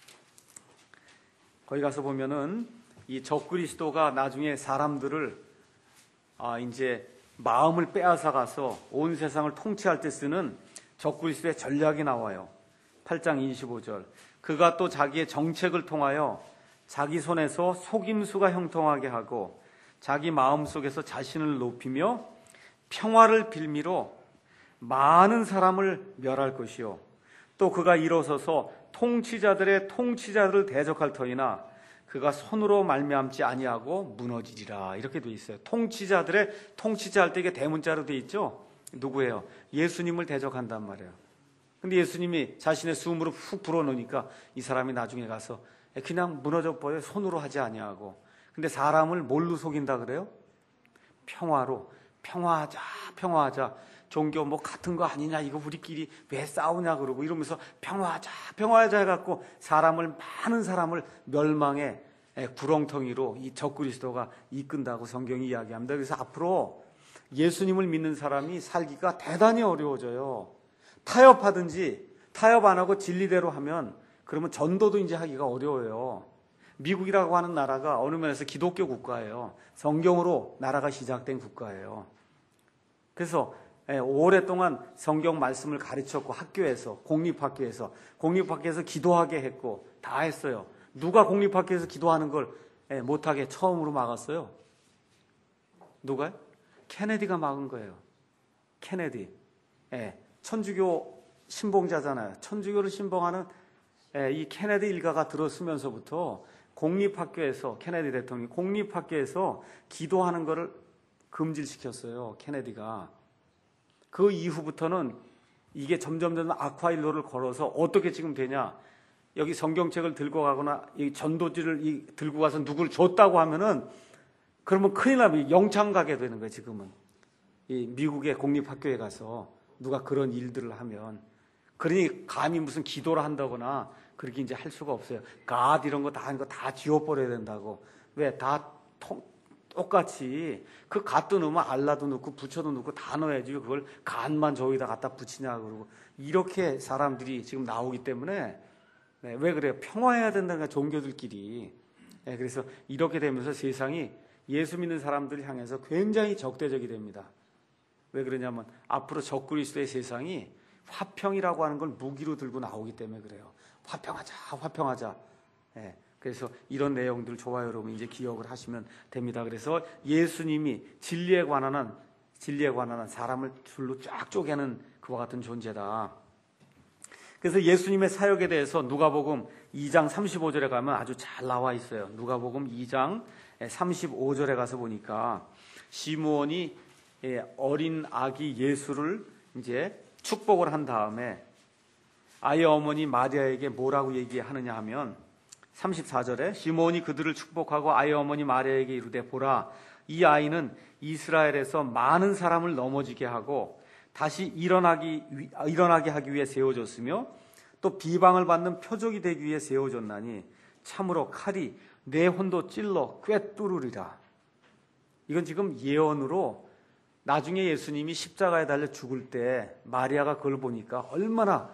[SPEAKER 1] 거기 가서 보면은 이 적그리스도가 나중에 사람들을 아, 이제 마음을 빼앗아 가서 온 세상을 통치할 때 쓰는 적그리스도의 전략이 나와요. 팔 장 이십오 절. 그가 또 자기의 정책을 통하여 자기 손에서 속임수가 형통하게 하고 자기 마음속에서 자신을 높이며 평화를 빌미로 많은 사람을 멸할 것이요. 또 그가 일어서서 통치자들의 통치자들을 대적할 터이나 그가 손으로 말미암지 아니하고 무너지리라. 이렇게 돼 있어요. 통치자들의 통치자 할 때 이게 대문자로 돼 있죠. 누구예요? 예수님을 대적한단 말이에요. 근데 예수님이 자신의 숨으로 훅 불어넣으니까 이 사람이 나중에 가서 그냥 무너져 버려. 손으로 하지 아니하고. 근데 사람을 뭘로 속인다 그래요? 평화로. 평화하자, 평화하자. 종교 뭐 같은 거 아니냐, 이거 우리끼리 왜 싸우냐 그러고 이러면서 평화하자, 평화하자 해갖고 사람을, 많은 사람을 멸망의 구렁텅이로 이 적그리스도가 이끈다고 성경이 이야기합니다. 그래서 앞으로 예수님을 믿는 사람이 살기가 대단히 어려워져요. 타협하든지 타협 안 하고 진리대로 하면 그러면 전도도 이제 하기가 어려워요. 미국이라고 하는 나라가 어느 면에서 기독교 국가예요. 성경으로 나라가 시작된 국가예요. 그래서 오랫동안 성경 말씀을 가르쳤고 학교에서, 공립학교에서, 공립학교에서 기도하게 했고 다 했어요. 누가 공립학교에서 기도하는 걸 못하게 처음으로 막았어요? 누가요? 케네디가 막은 거예요. 케네디. 예, 천주교 신봉자잖아요. 천주교를 신봉하는 이 케네디 일가가 들어서면서부터 공립학교에서, 케네디 대통령이 공립학교에서 기도하는 거를 금지시켰어요. 케네디가. 그 이후부터는 이게 점점 점 악화일로를 걸어서 어떻게 지금 되냐. 여기 성경책을 들고 가거나 이 전도지를 들고 가서 누굴 줬다고 하면은 그러면 큰일 나면 영창 가게 되는 거예요. 지금은 이 미국의 공립학교에 가서 누가 그런 일들을 하면, 그러니 감히 무슨 기도를 한다거나 그렇게 이제 할 수가 없어요. 갓 이런 거 다 하는 거 다 지워버려야 된다고. 왜? 다 통, 똑같이 그 갓도 넣으면 알라도 넣고 부처도 넣고 다 넣어야지 그걸 갓만 저기다 갖다 붙이냐 그러고 이렇게 사람들이 지금 나오기 때문에 네, 왜 그래요? 평화해야 된다는 거야, 종교들끼리. 네, 그래서 이렇게 되면서 세상이 예수 믿는 사람들을 향해서 굉장히 적대적이 됩니다. 왜 그러냐면 앞으로 적그리스도의 세상이 화평이라고 하는 걸 무기로 들고 나오기 때문에 그래요. 화평하자, 화평하자. 네, 그래서 이런 내용들 좋아요, 여러분 이제 기억을 하시면 됩니다. 그래서 예수님이 진리에 관한 한, 진리에 관한 한 사람을 줄로 쫙 쪼개는 그와 같은 존재다. 그래서 예수님의 사역에 대해서 누가복음 이 장 삼십오 절에 가면 아주 잘 나와 있어요. 누가복음 이 장 삼십오 절에 가서 보니까 시므온이 어린 아기 예수를 이제 축복을 한 다음에 아이의 어머니 마리아에게 뭐라고 얘기하느냐 하면 삼십사 절에 시므온이 그들을 축복하고 아이의 어머니 마리아에게 이르되 보라 이 아이는 이스라엘에서 많은 사람을 넘어지게 하고 다시 일어나기, 일어나게 하기 위해 세워졌으며 또 비방을 받는 표적이 되기 위해 세워졌나니 참으로 칼이 내 혼도 찔러 꿰뚫으리라. 이건 지금 예언으로 나중에 예수님이 십자가에 달려 죽을 때 마리아가 그걸 보니까 얼마나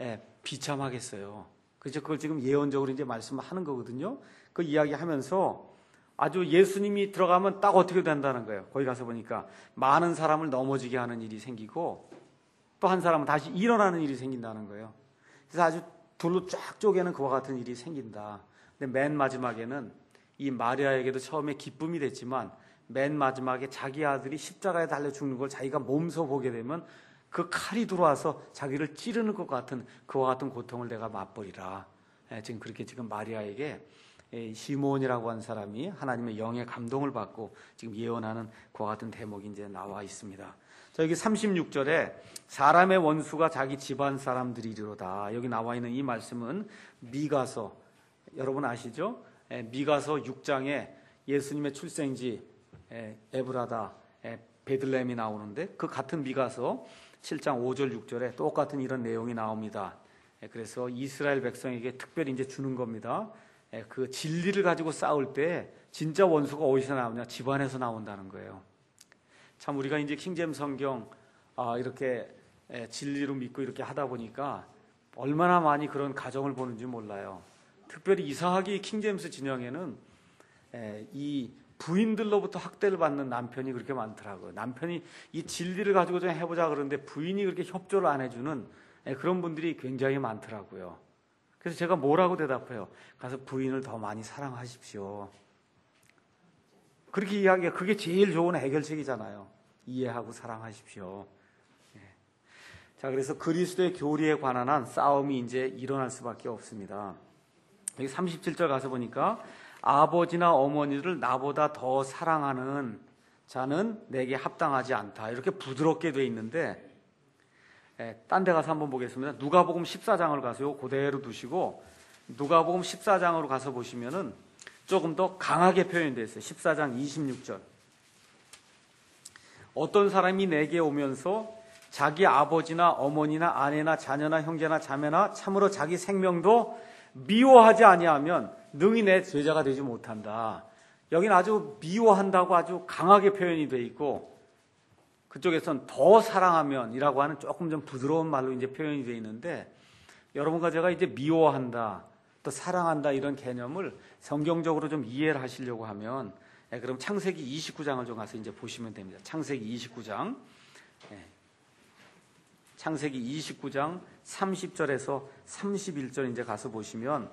[SPEAKER 1] 비참하겠어요. 그래서 그걸 지금 예언적으로 이제 말씀하는 거거든요. 그 이야기 하면서 아주 예수님이 들어가면 딱 어떻게 된다는 거예요. 거기 가서 보니까 많은 사람을 넘어지게 하는 일이 생기고 또 한 사람은 다시 일어나는 일이 생긴다는 거예요. 그래서 아주 둘로 쫙 쪼개는 그와 같은 일이 생긴다. 근데 맨 마지막에는 이 마리아에게도 처음에 기쁨이 됐지만 맨 마지막에 자기 아들이 십자가에 달려 죽는 걸 자기가 몸소 보게 되면 그 칼이 들어와서 자기를 찌르는 것 같은 그와 같은 고통을 내가 맛보리라. 지금 그렇게 지금 마리아에게 시므온이라고 하는 사람이 하나님의 영의 감동을 받고 지금 예언하는 그와 같은 대목이 이제 나와 있습니다. 자, 여기 삼십육 절에 사람의 원수가 자기 집안 사람들이리로다. 여기 나와 있는 이 말씀은 미가서, 여러분 아시죠? 미가서 육 장에 예수님의 출생지 에브라다, 베들레헴이 나오는데 그 같은 미가서 칠 장 오 절 육 절에 똑같은 이런 내용이 나옵니다. 그래서 이스라엘 백성에게 특별히 이제 주는 겁니다. 그 진리를 가지고 싸울 때 진짜 원수가 어디서 나오냐? 집안에서 나온다는 거예요. 참 우리가 이제 킹제임스 성경 이렇게 진리로 믿고 이렇게 하다 보니까 얼마나 많이 그런 가정을 보는지 몰라요. 특별히 이상하게 킹제임스 진영에는 이 부인들로부터 학대를 받는 남편이 그렇게 많더라고요. 남편이 이 진리를 가지고 좀 해보자 그러는데 부인이 그렇게 협조를 안 해주는 그런 분들이 굉장히 많더라고요. 그래서 제가 뭐라고 대답해요? 가서 부인을 더 많이 사랑하십시오. 그렇게 이야기가 그게 제일 좋은 해결책이잖아요. 이해하고 사랑하십시오. 자, 그래서 그리스도의 교리에 관한 한 싸움이 이제 일어날 수밖에 없습니다. 여기 삼십칠 절 가서 보니까 아버지나 어머니를 나보다 더 사랑하는 자는 내게 합당하지 않다. 이렇게 부드럽게 돼 있는데 딴 데 가서 한번 보겠습니다. 누가복음 십사 장을 가서요. 그대로 두시고 누가복음 십사 장으로 가서 보시면은 조금 더 강하게 표현되어 있어요. 십사 장 이십육 절. 어떤 사람이 내게 오면서 자기 아버지나 어머니나 아내나 자녀나 형제나 자매나 참으로 자기 생명도 미워하지 아니하면 능히 내 제자가 되지 못한다. 여기는 아주 미워한다고 아주 강하게 표현이 되어 있고 그쪽에서는 더 사랑하면 이라고 하는 조금 좀 부드러운 말로 이제 표현이 되어 있는데 여러분과 제가 이제 미워한다 또 사랑한다 이런 개념을 성경적으로 좀 이해를 하시려고 하면 예, 그럼 창세기 이십구 장을 좀 가서 이제 보시면 됩니다. 창세기 이십구 장. 예. 창세기 이십구 장 삼십 절에서 삼십일 절 이제 가서 보시면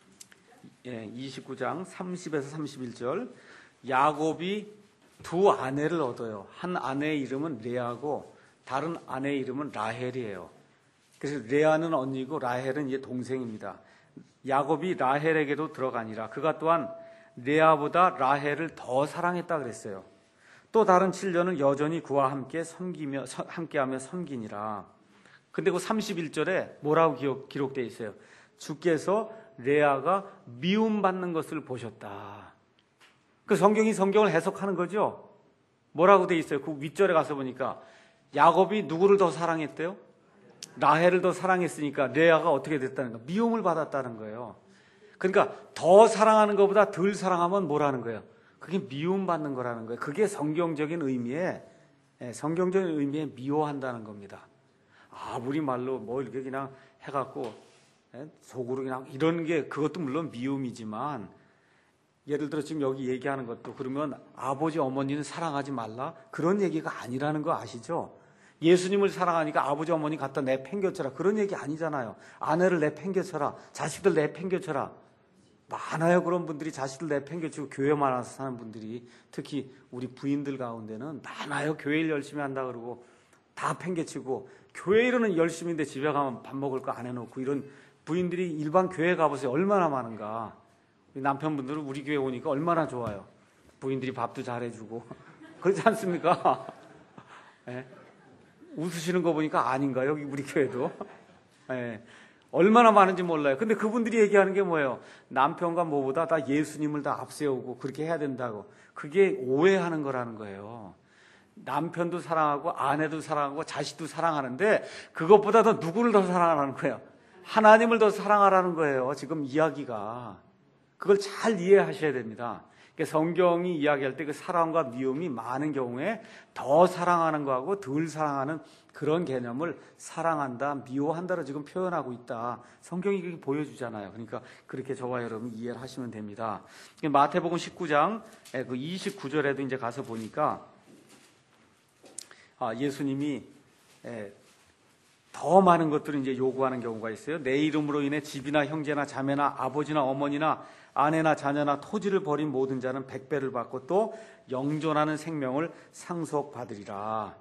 [SPEAKER 1] 예, 이십구 장 삼십에서 삼십일 절 야곱이 두 아내를 얻어요. 한 아내의 이름은 레아고 다른 아내의 이름은 라헬이에요. 그래서 레아는 언니고 라헬은 이제 동생입니다. 야곱이 라헬에게도 들어가니라. 그가 또한 레아보다 라헬을 더 사랑했다 그랬어요. 또 다른 칠년은 여전히 그와 함께 섬기며 함께하며 섬기니라. 근데 그 삼십일 절에 뭐라고 기록, 기록되어 있어요? 주께서 레아가 미움받는 것을 보셨다. 그 성경이 성경을 해석하는 거죠. 뭐라고 되어 있어요? 그 윗절에 가서 보니까 야곱이 누구를 더 사랑했대요? 라헬을 더 사랑했으니까 레아가 어떻게 됐다는 거예요? 미움을 받았다는 거예요. 그러니까 더 사랑하는 것보다 덜 사랑하면 뭐라는 거예요? 그게 미움받는 거라는 거예요. 그게 성경적인 의미의 성경적인 의미의 미워한다는 겁니다. 아무리 말로 뭐 이렇게 그냥 해갖고 속으로 그냥 이런 게 그것도 물론 미움이지만 예를 들어 지금 여기 얘기하는 것도 그러면 아버지 어머니는 사랑하지 말라 그런 얘기가 아니라는 거 아시죠? 예수님을 사랑하니까 아버지 어머니 갖다 내팽겨쳐라 그런 얘기 아니잖아요. 아내를 내팽겨쳐라 자식들 내팽겨쳐라 많아요. 그런 분들이 자식들 내팽겨치고 교회 많아서 사는 분들이 특히 우리 부인들 가운데는 많아요. 교회를 열심히 한다 그러고 다 팽개치고 교회 일은 열심인데 집에 가면 밥 먹을 거 안 해놓고 이런 부인들이 일반 교회 가보세요. 얼마나 많은가. 우리 남편분들은 우리 교회 오니까 얼마나 좋아요. 부인들이 밥도 잘해주고 그렇지 않습니까? 네. 웃으시는 거 보니까 아닌가 여기 우리 교회도. 네. 얼마나 많은지 몰라요. 근데 그분들이 얘기하는 게 뭐예요? 남편과 뭐보다 다 예수님을 다 앞세우고 그렇게 해야 된다고. 그게 오해하는 거라는 거예요. 남편도 사랑하고 아내도 사랑하고 자식도 사랑하는데 그것보다 더 누구를 더 사랑하라는 거예요? 하나님을 더 사랑하라는 거예요. 지금 이야기가. 그걸 잘 이해하셔야 됩니다. 성경이 이야기할 때 그 사랑과 미움이 많은 경우에 더 사랑하는 거하고 덜 사랑하는 그런 개념을 사랑한다, 미워한다로 지금 표현하고 있다. 성경이 그렇게 보여주잖아요. 그러니까 그렇게 저와 여러분 이해를 하시면 됩니다. 마태복음 십구 장 그 이십구 절에도 이제 가서 보니까 예수님이 더 많은 것들을 이제 요구하는 경우가 있어요. 내 이름으로 인해 집이나 형제나 자매나 아버지나 어머니나 아내나 자녀나 토지를 버린 모든 자는 백배를 받고 또 영존하는 생명을 상속받으리라.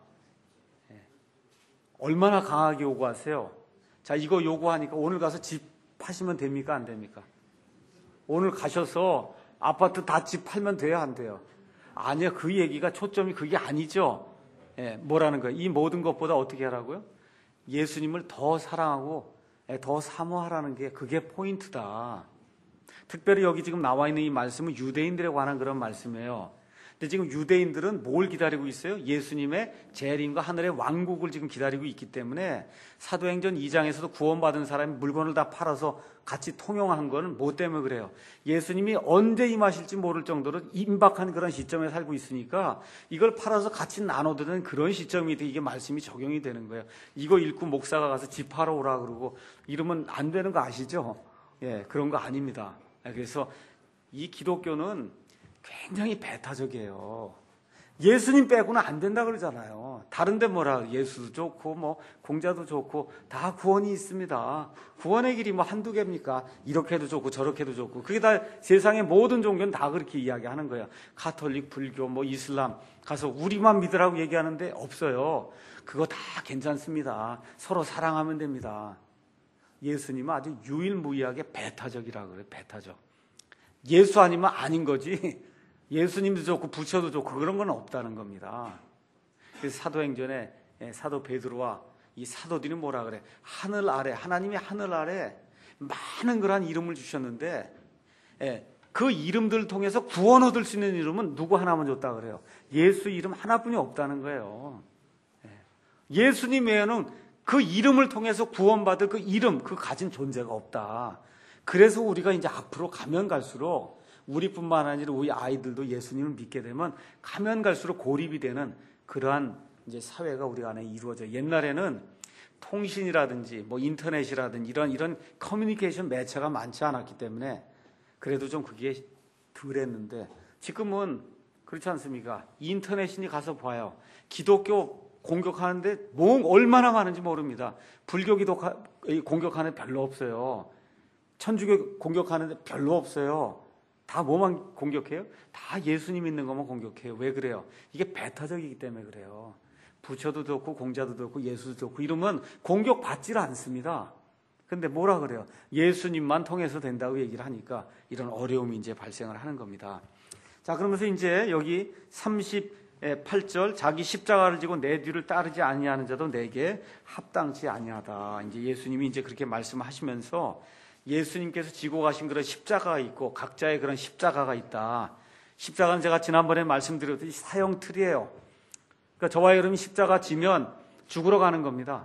[SPEAKER 1] 얼마나 강하게 요구하세요? 자, 이거 요구하니까 오늘 가서 집 파시면 됩니까? 안 됩니까? 오늘 가셔서 아파트 다 집 팔면 돼요? 안 돼요? 아니요. 그 얘기가 초점이 그게 아니죠. 예, 뭐라는 거예요? 이 모든 것보다 어떻게 하라고요? 예수님을 더 사랑하고 더 사모하라는 게 그게 포인트다. 특별히 여기 지금 나와 있는 이 말씀은 유대인들에 관한 그런 말씀이에요. 근데 지금 유대인들은 뭘 기다리고 있어요? 예수님의 재림과 하늘의 왕국을 지금 기다리고 있기 때문에 사도행전 이 장에서도 구원받은 사람이 물건을 다 팔아서 같이 통용한 거는 뭐 때문에 그래요? 예수님이 언제 임하실지 모를 정도로 임박한 그런 시점에 살고 있으니까 이걸 팔아서 같이 나눠드는 그런 시점이 돼 이게 말씀이 적용이 되는 거예요. 이거 읽고 목사가 가서 집 팔아 오라 그러고 이러면 안 되는 거 아시죠? 예, 그런 거 아닙니다. 그래서 이 기독교는 굉장히 배타적이에요. 예수님 빼고는 안 된다 그러잖아요. 다른데 뭐라 예수도 좋고 뭐 공자도 좋고 다 구원이 있습니다. 구원의 길이 뭐 한두 개입니까? 이렇게 해도 좋고 저렇게 해도 좋고 그게 다 세상의 모든 종교는 다 그렇게 이야기하는 거예요. 가톨릭, 불교, 뭐 이슬람 가서 우리만 믿으라고 얘기하는데 없어요. 그거 다 괜찮습니다. 서로 사랑하면 됩니다. 예수님은 아주 유일무이하게 배타적이라고 그래요. 배타적. 예수 아니면 아닌 거지. 예수님도 좋고 부처도 좋고 그런 건 없다는 겁니다. 그래서 사도행전에 사도 베드로와 이 사도들이 뭐라 그래? 하늘 아래 하나님이 하늘 아래 많은 그런 이름을 주셨는데 그 이름들을 통해서 구원 얻을 수 있는 이름은 누구 하나만 줬다 그래요. 예수 이름 하나뿐이 없다는 거예요. 예수님 외에는 그 이름을 통해서 구원받을 그 이름, 그 가진 존재가 없다. 그래서 우리가 이제 앞으로 가면 갈수록 우리뿐만 아니라 우리 아이들도 예수님을 믿게 되면 가면 갈수록 고립이 되는 그러한 이제 사회가 우리 안에 이루어져요. 옛날에는 통신이라든지 뭐 인터넷이라든지 이런 이런 커뮤니케이션 매체가 많지 않았기 때문에 그래도 좀 그게 덜했는데 지금은 그렇지 않습니까? 인터넷이니 가서 봐요. 기독교 공격하는데 뭐 얼마나 많은지 모릅니다. 불교 기독 공격하는 별로 없어요. 천주교 공격하는데 별로 없어요. 다 뭐만 공격해요? 다 예수님 있는 것만 공격해요. 왜 그래요? 이게 배타적이기 때문에 그래요. 부처도 좋고 공자도 좋고 예수도 좋고 이러면 공격받질 않습니다. 근데 뭐라 그래요? 예수님만 통해서 된다고 얘기를 하니까 이런 어려움이 이제 발생을 하는 겁니다. 자, 그러면서 이제 여기 삼십팔 절 자기 십자가를 지고 내 뒤를 따르지 아니하는 자도 내게 합당치 아니하다. 이제 예수님이 이제 그렇게 말씀하시면서 예수님께서 지고 가신 그런 십자가가 있고 각자의 그런 십자가가 있다. 십자가는 제가 지난번에 말씀드렸듯이 사형 틀이에요. 그러니까 저와 여러분이 십자가 지면 죽으러 가는 겁니다.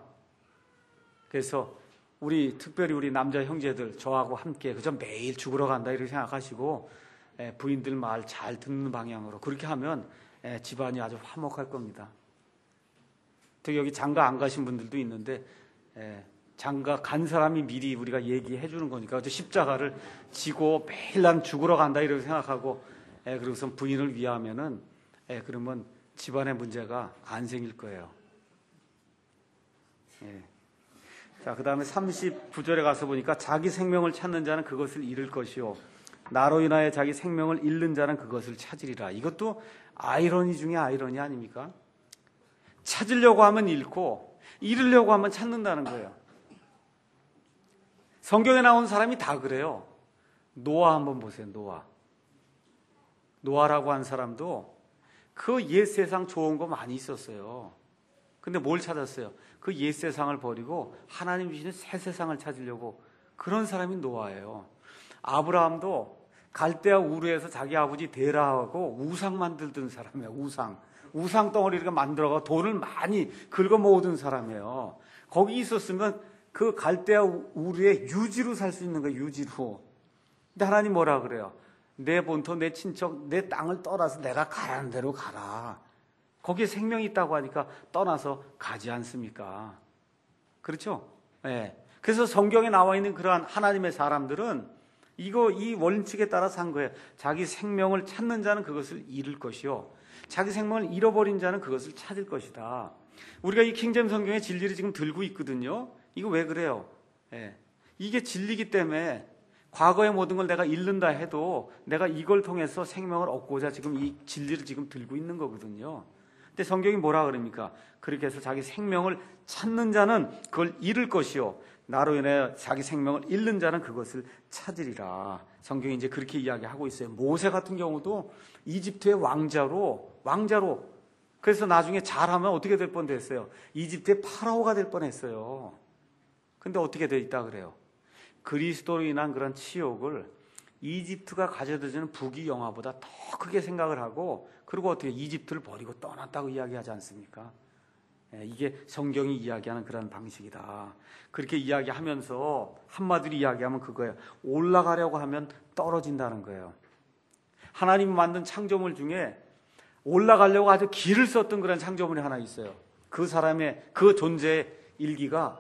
[SPEAKER 1] 그래서 우리 특별히 우리 남자 형제들 저하고 함께 그저 매일 죽으러 간다 이렇게 생각하시고 부인들 말 잘 듣는 방향으로 그렇게 하면 집안이 아주 화목할 겁니다. 특히 여기 장가 안 가신 분들도 있는데 장가 간 사람이 미리 우리가 얘기해 주는 거니까 십자가를 지고 매일 난 죽으러 간다 이렇게 생각하고 그러고서 부인을 위하면은 그러면 집안의 문제가 안 생길 거예요. 예. 자, 그 다음에 삼십구 절에 가서 보니까 자기 생명을 찾는 자는 그것을 잃을 것이요 나로 인하여 자기 생명을 잃는 자는 그것을 찾으리라. 이것도 아이러니 중에 아이러니 아닙니까? 찾으려고 하면 잃고 잃으려고 하면 찾는다는 거예요. 성경에 나온 사람이 다 그래요. 노아 한번 보세요. 노아. 노아라고 한 사람도 그 옛 세상 좋은 거 많이 있었어요. 근데 뭘 찾았어요? 그 옛 세상을 버리고 하나님 주시는 새 세상을 찾으려고, 그런 사람이 노아예요. 아브라함도 갈대아 우르에서 자기 아버지 데라하고 우상 만들던 사람이에요. 우상. 우상 덩어리를 만들어가 돈을 많이 긁어 모으던 사람이에요. 거기 있었으면 그 갈대아 우르의 유지로 살 수 있는 거예요. 유지로. 근데 하나님 뭐라 그래요? 내 본토, 내 친척, 내 땅을 떠나서 내가 가라는 대로 가라. 거기에 생명이 있다고 하니까 떠나서 가지 않습니까? 그렇죠? 네. 그래서 성경에 나와 있는 그러한 하나님의 사람들은 이거, 이 원칙에 따라 산 거예요. 자기 생명을 찾는 자는 그것을 잃을 것이요, 자기 생명을 잃어버린 자는 그것을 찾을 것이다. 우리가 이 킹잼 성경의 진리를 지금 들고 있거든요. 이거 왜 그래요? 네. 이게 진리기 때문에 과거의 모든 걸 내가 잃는다 해도 내가 이걸 통해서 생명을 얻고자 지금 이 진리를 지금 들고 있는 거거든요. 근데 성경이 뭐라 그럽니까? 그렇게 해서 자기 생명을 찾는 자는 그걸 잃을 것이요, 나로 인해 자기 생명을 잃는 자는 그것을 찾으리라. 성경이 이제 그렇게 이야기하고 있어요. 모세 같은 경우도 이집트의 왕자로, 왕자로, 그래서 나중에 잘하면 어떻게 될 뻔했어요? 이집트의 파라오가 될 뻔했어요. 근데 어떻게 돼 있다 그래요? 그리스도로 인한 그런 치욕을 이집트가 가져다주는 부귀 영화보다 더 크게 생각을 하고, 그리고 어떻게 이집트를 버리고 떠났다고 이야기하지 않습니까? 이게 성경이 이야기하는 그런 방식이다. 그렇게 이야기하면서 한마디로 이야기하면 그거예요. 올라가려고 하면 떨어진다는 거예요. 하나님이 만든 창조물 중에 올라가려고 아주 길을 썼던 그런 창조물이 하나 있어요. 그 사람의 그 존재의 일기가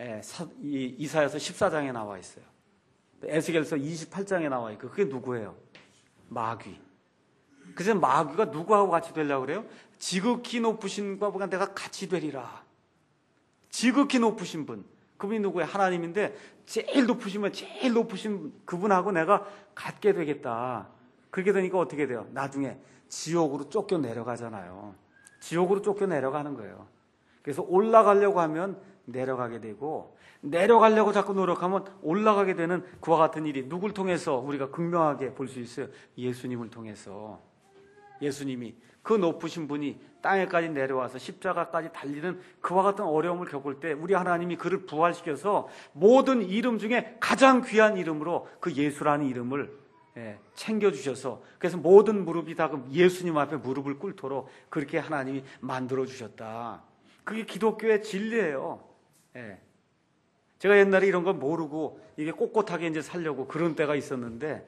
[SPEAKER 1] 이사야서 십사 장에 나와 있어요. 에스겔서 이십팔 장에 나와 있고, 그게 누구예요? 마귀. 그래서 마귀가 누구하고 같이 되려고 그래요? 지극히 높으신 분과 내가 같이 되리라. 지극히 높으신 분, 그분이 누구예요? 하나님인데 제일 높으신 분, 제일 높으신 그분하고 내가 같게 되겠다. 그렇게 되니까 어떻게 돼요? 나중에 지옥으로 쫓겨 내려가잖아요. 지옥으로 쫓겨 내려가는 거예요. 그래서 올라가려고 하면 내려가게 되고, 내려가려고 자꾸 노력하면 올라가게 되는 그와 같은 일이 누굴 통해서 우리가 극명하게 볼 수 있어요? 예수님을 통해서. 예수님이, 그 높으신 분이 땅에까지 내려와서 십자가까지 달리는 그와 같은 어려움을 겪을 때 우리 하나님이 그를 부활시켜서 모든 이름 중에 가장 귀한 이름으로 그 예수라는 이름을 챙겨주셔서, 그래서 모든 무릎이 다 예수님 앞에 무릎을 꿇도록 그렇게 하나님이 만들어주셨다. 그게 기독교의 진리예요. 예. 제가 옛날에 이런 걸 모르고 이게 꼿꼿하게 이제 살려고 그런 때가 있었는데,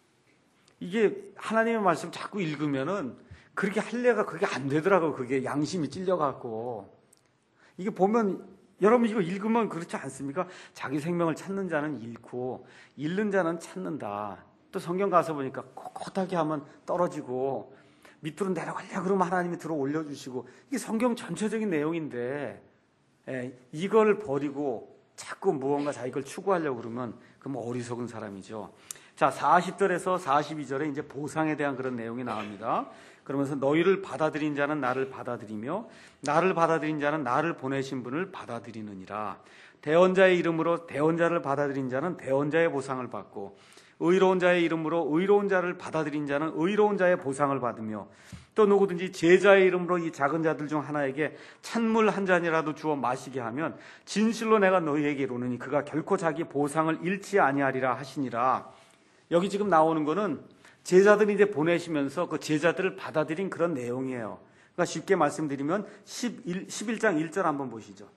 [SPEAKER 1] 이게 하나님의 말씀 자꾸 읽으면은 그렇게 할래가 그게 안 되더라고요. 그게 양심이 찔려갖고. 이게 보면, 여러분 이거 읽으면 그렇지 않습니까? 자기 생명을 찾는 자는 잃고 잃는 자는 찾는다. 또 성경 가서 보니까 꼿꼿하게 하면 떨어지고 밑으로 내려가려 그러면 하나님이 들어 올려주시고, 이게 성경 전체적인 내용인데, 예, 이걸 버리고 자꾸 무언가 자기 걸 추구하려고 그러면 그럼 어리석은 사람이죠. 자, 사십 절에서 사십이 절에 이제 보상에 대한 그런 내용이 나옵니다. 그러면서 너희를 받아들인 자는 나를 받아들이며 나를 받아들인 자는 나를 보내신 분을 받아들이느니라. 대언자의 이름으로 대언자를 받아들인 자는 대언자의 보상을 받고, 의로운 자의 이름으로 의로운 자를 받아들인 자는 의로운 자의 보상을 받으며, 또 누구든지 제자의 이름으로 이 작은 자들 중 하나에게 찬물 한 잔이라도 주어 마시게 하면 진실로 내가 너희에게 이르노니 그가 결코 자기 보상을 잃지 아니하리라 하시니라. 여기 지금 나오는 거는 제자들이 이제 보내시면서 그 제자들을 받아들인 그런 내용이에요. 그러니까 쉽게 말씀드리면 십일, 십일 장 일 절 한번 보시죠.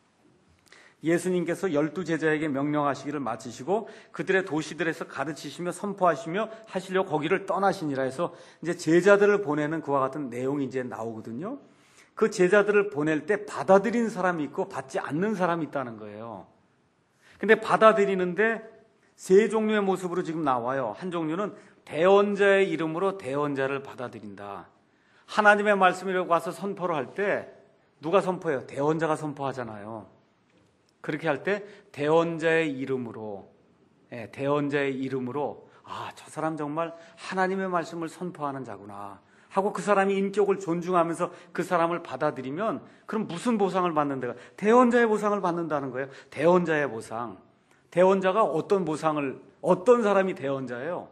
[SPEAKER 1] 예수님께서 열두 제자에게 명령하시기를 마치시고 그들의 도시들에서 가르치시며 선포하시며 하시려 거기를 떠나시니라 해서 이제 제자들을 보내는 그와 같은 내용이 이제 나오거든요. 그 제자들을 보낼 때 받아들인 사람이 있고 받지 않는 사람이 있다는 거예요. 근데 받아들이는데 세 종류의 모습으로 지금 나와요. 한 종류는 대언자의 이름으로 대언자를 받아들인다. 하나님의 말씀이라고 와서 선포를 할 때 누가 선포해요? 대언자가 선포하잖아요. 그렇게 할 때 대언자의 이름으로, 예, 대언자의 이름으로, 아, 저 사람 정말 하나님의 말씀을 선포하는 자구나, 하고 그 사람이 인격을 존중하면서 그 사람을 받아들이면 그럼 무슨 보상을 받는다가? 대언자의 보상을 받는다는 거예요. 대언자의 보상. 대언자가 어떤 보상을, 어떤 사람이 대언자예요?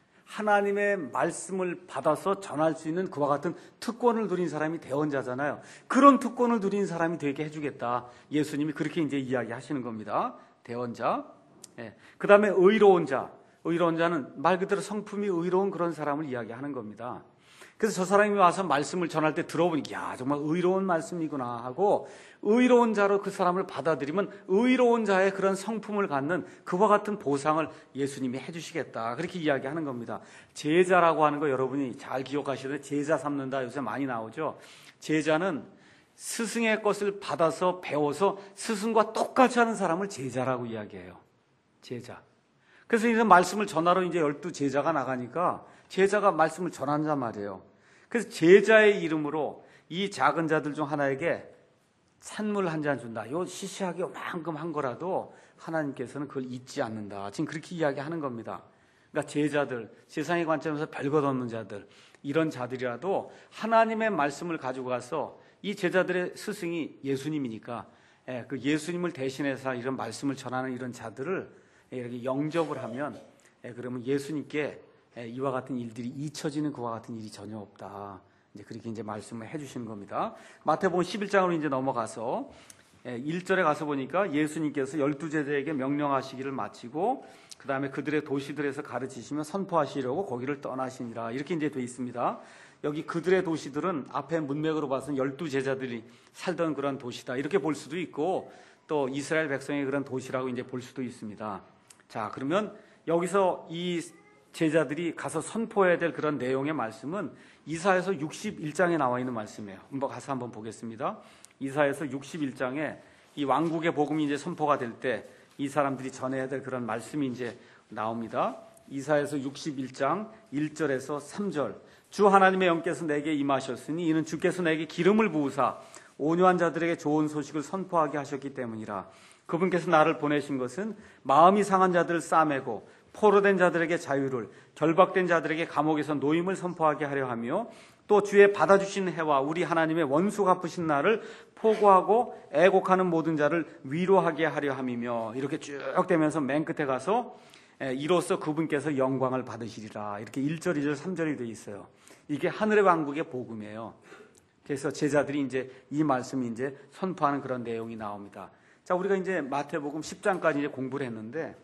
[SPEAKER 1] 하나님의 말씀을 받아서 전할 수 있는 그와 같은 특권을 누린 사람이 대언자잖아요. 그런 특권을 누린 사람이 되게 해주겠다. 예수님이 그렇게 이제 이야기하시는 겁니다. 대언자. 예. 그 다음에 의로운 자. 의로운 자는 말 그대로 성품이 의로운 그런 사람을 이야기하는 겁니다. 그래서 저 사람이 와서 말씀을 전할 때 들어보니까 야 정말 의로운 말씀이구나 하고 의로운 자로 그 사람을 받아들이면 의로운 자의 그런 성품을 갖는 그와 같은 보상을 예수님이 해주시겠다. 그렇게 이야기하는 겁니다. 제자라고 하는 거 여러분이 잘 기억하시는데 제자 삼는다 요새 많이 나오죠. 제자는 스승의 것을 받아서 배워서 스승과 똑같이 하는 사람을 제자라고 이야기해요. 제자. 그래서 이제 말씀을 전하러 이제 열두 제자가 나가니까 제자가 말씀을 전한단 말이에요. 그래서 제자의 이름으로 이 작은 자들 중 하나에게 찬물 한 잔 준다. 요 시시하게 요만큼 한 거라도 하나님께서는 그걸 잊지 않는다. 지금 그렇게 이야기하는 겁니다. 그러니까 제자들, 세상의 관점에서 별것 없는 자들, 이런 자들이라도 하나님의 말씀을 가지고 가서 이 제자들의 스승이 예수님이니까 예, 그 예수님을 대신해서 이런 말씀을 전하는 이런 자들을 이렇게 영접을 하면 예, 그러면 예수님께 예, 이와 같은 일들이 잊혀지는 그와 같은 일이 전혀 없다. 이제 그렇게 이제 말씀을 해주시는 겁니다. 마태복음 십일 장으로 이제 넘어가서 예, 일 절에 가서 보니까 예수님께서 열두 제자에게 명령하시기를 마치고 그 다음에 그들의 도시들에서 가르치시며 선포하시려고 거기를 떠나시니라. 이렇게 이제 돼 있습니다. 여기 그들의 도시들은 앞에 문맥으로 봐서는 열두 제자들이 살던 그런 도시다. 이렇게 볼 수도 있고 또 이스라엘 백성의 그런 도시라고 이제 볼 수도 있습니다. 자, 그러면 여기서 이 제자들이 가서 선포해야 될 그런 내용의 말씀은 이사야서 육십일 장에 나와 있는 말씀이에요. 한번 가서 한번 보겠습니다. 이사야서 육십일 장에 이 왕국의 복음이 이제 선포가 될 때 이 사람들이 전해야 될 그런 말씀이 이제 나옵니다. 이사야서 육십일 장 일 절에서 삼 절. 주 하나님의 영께서 내게 임하셨으니 이는 주께서 내게 기름을 부으사 온유한 자들에게 좋은 소식을 선포하게 하셨기 때문이라. 그분께서 나를 보내신 것은 마음이 상한 자들을 싸매고 포로된 자들에게 자유를, 결박된 자들에게 감옥에서 노임을 선포하게 하려 하며 또 주의 받아주신 해와 우리 하나님의 원수 갚으신 날을 포고하고 애곡하는 모든 자를 위로하게 하려 함이며 이렇게 쭉 되면서 맨 끝에 가서 이로써 그분께서 영광을 받으시리라. 이렇게 일 절, 이 절, 삼 절이 되어 있어요. 이게 하늘의 왕국의 복음이에요. 그래서 제자들이 이제 이 말씀이 이제 선포하는 그런 내용이 나옵니다. 자, 우리가 이제 마태복음 십 장까지 이제 공부를 했는데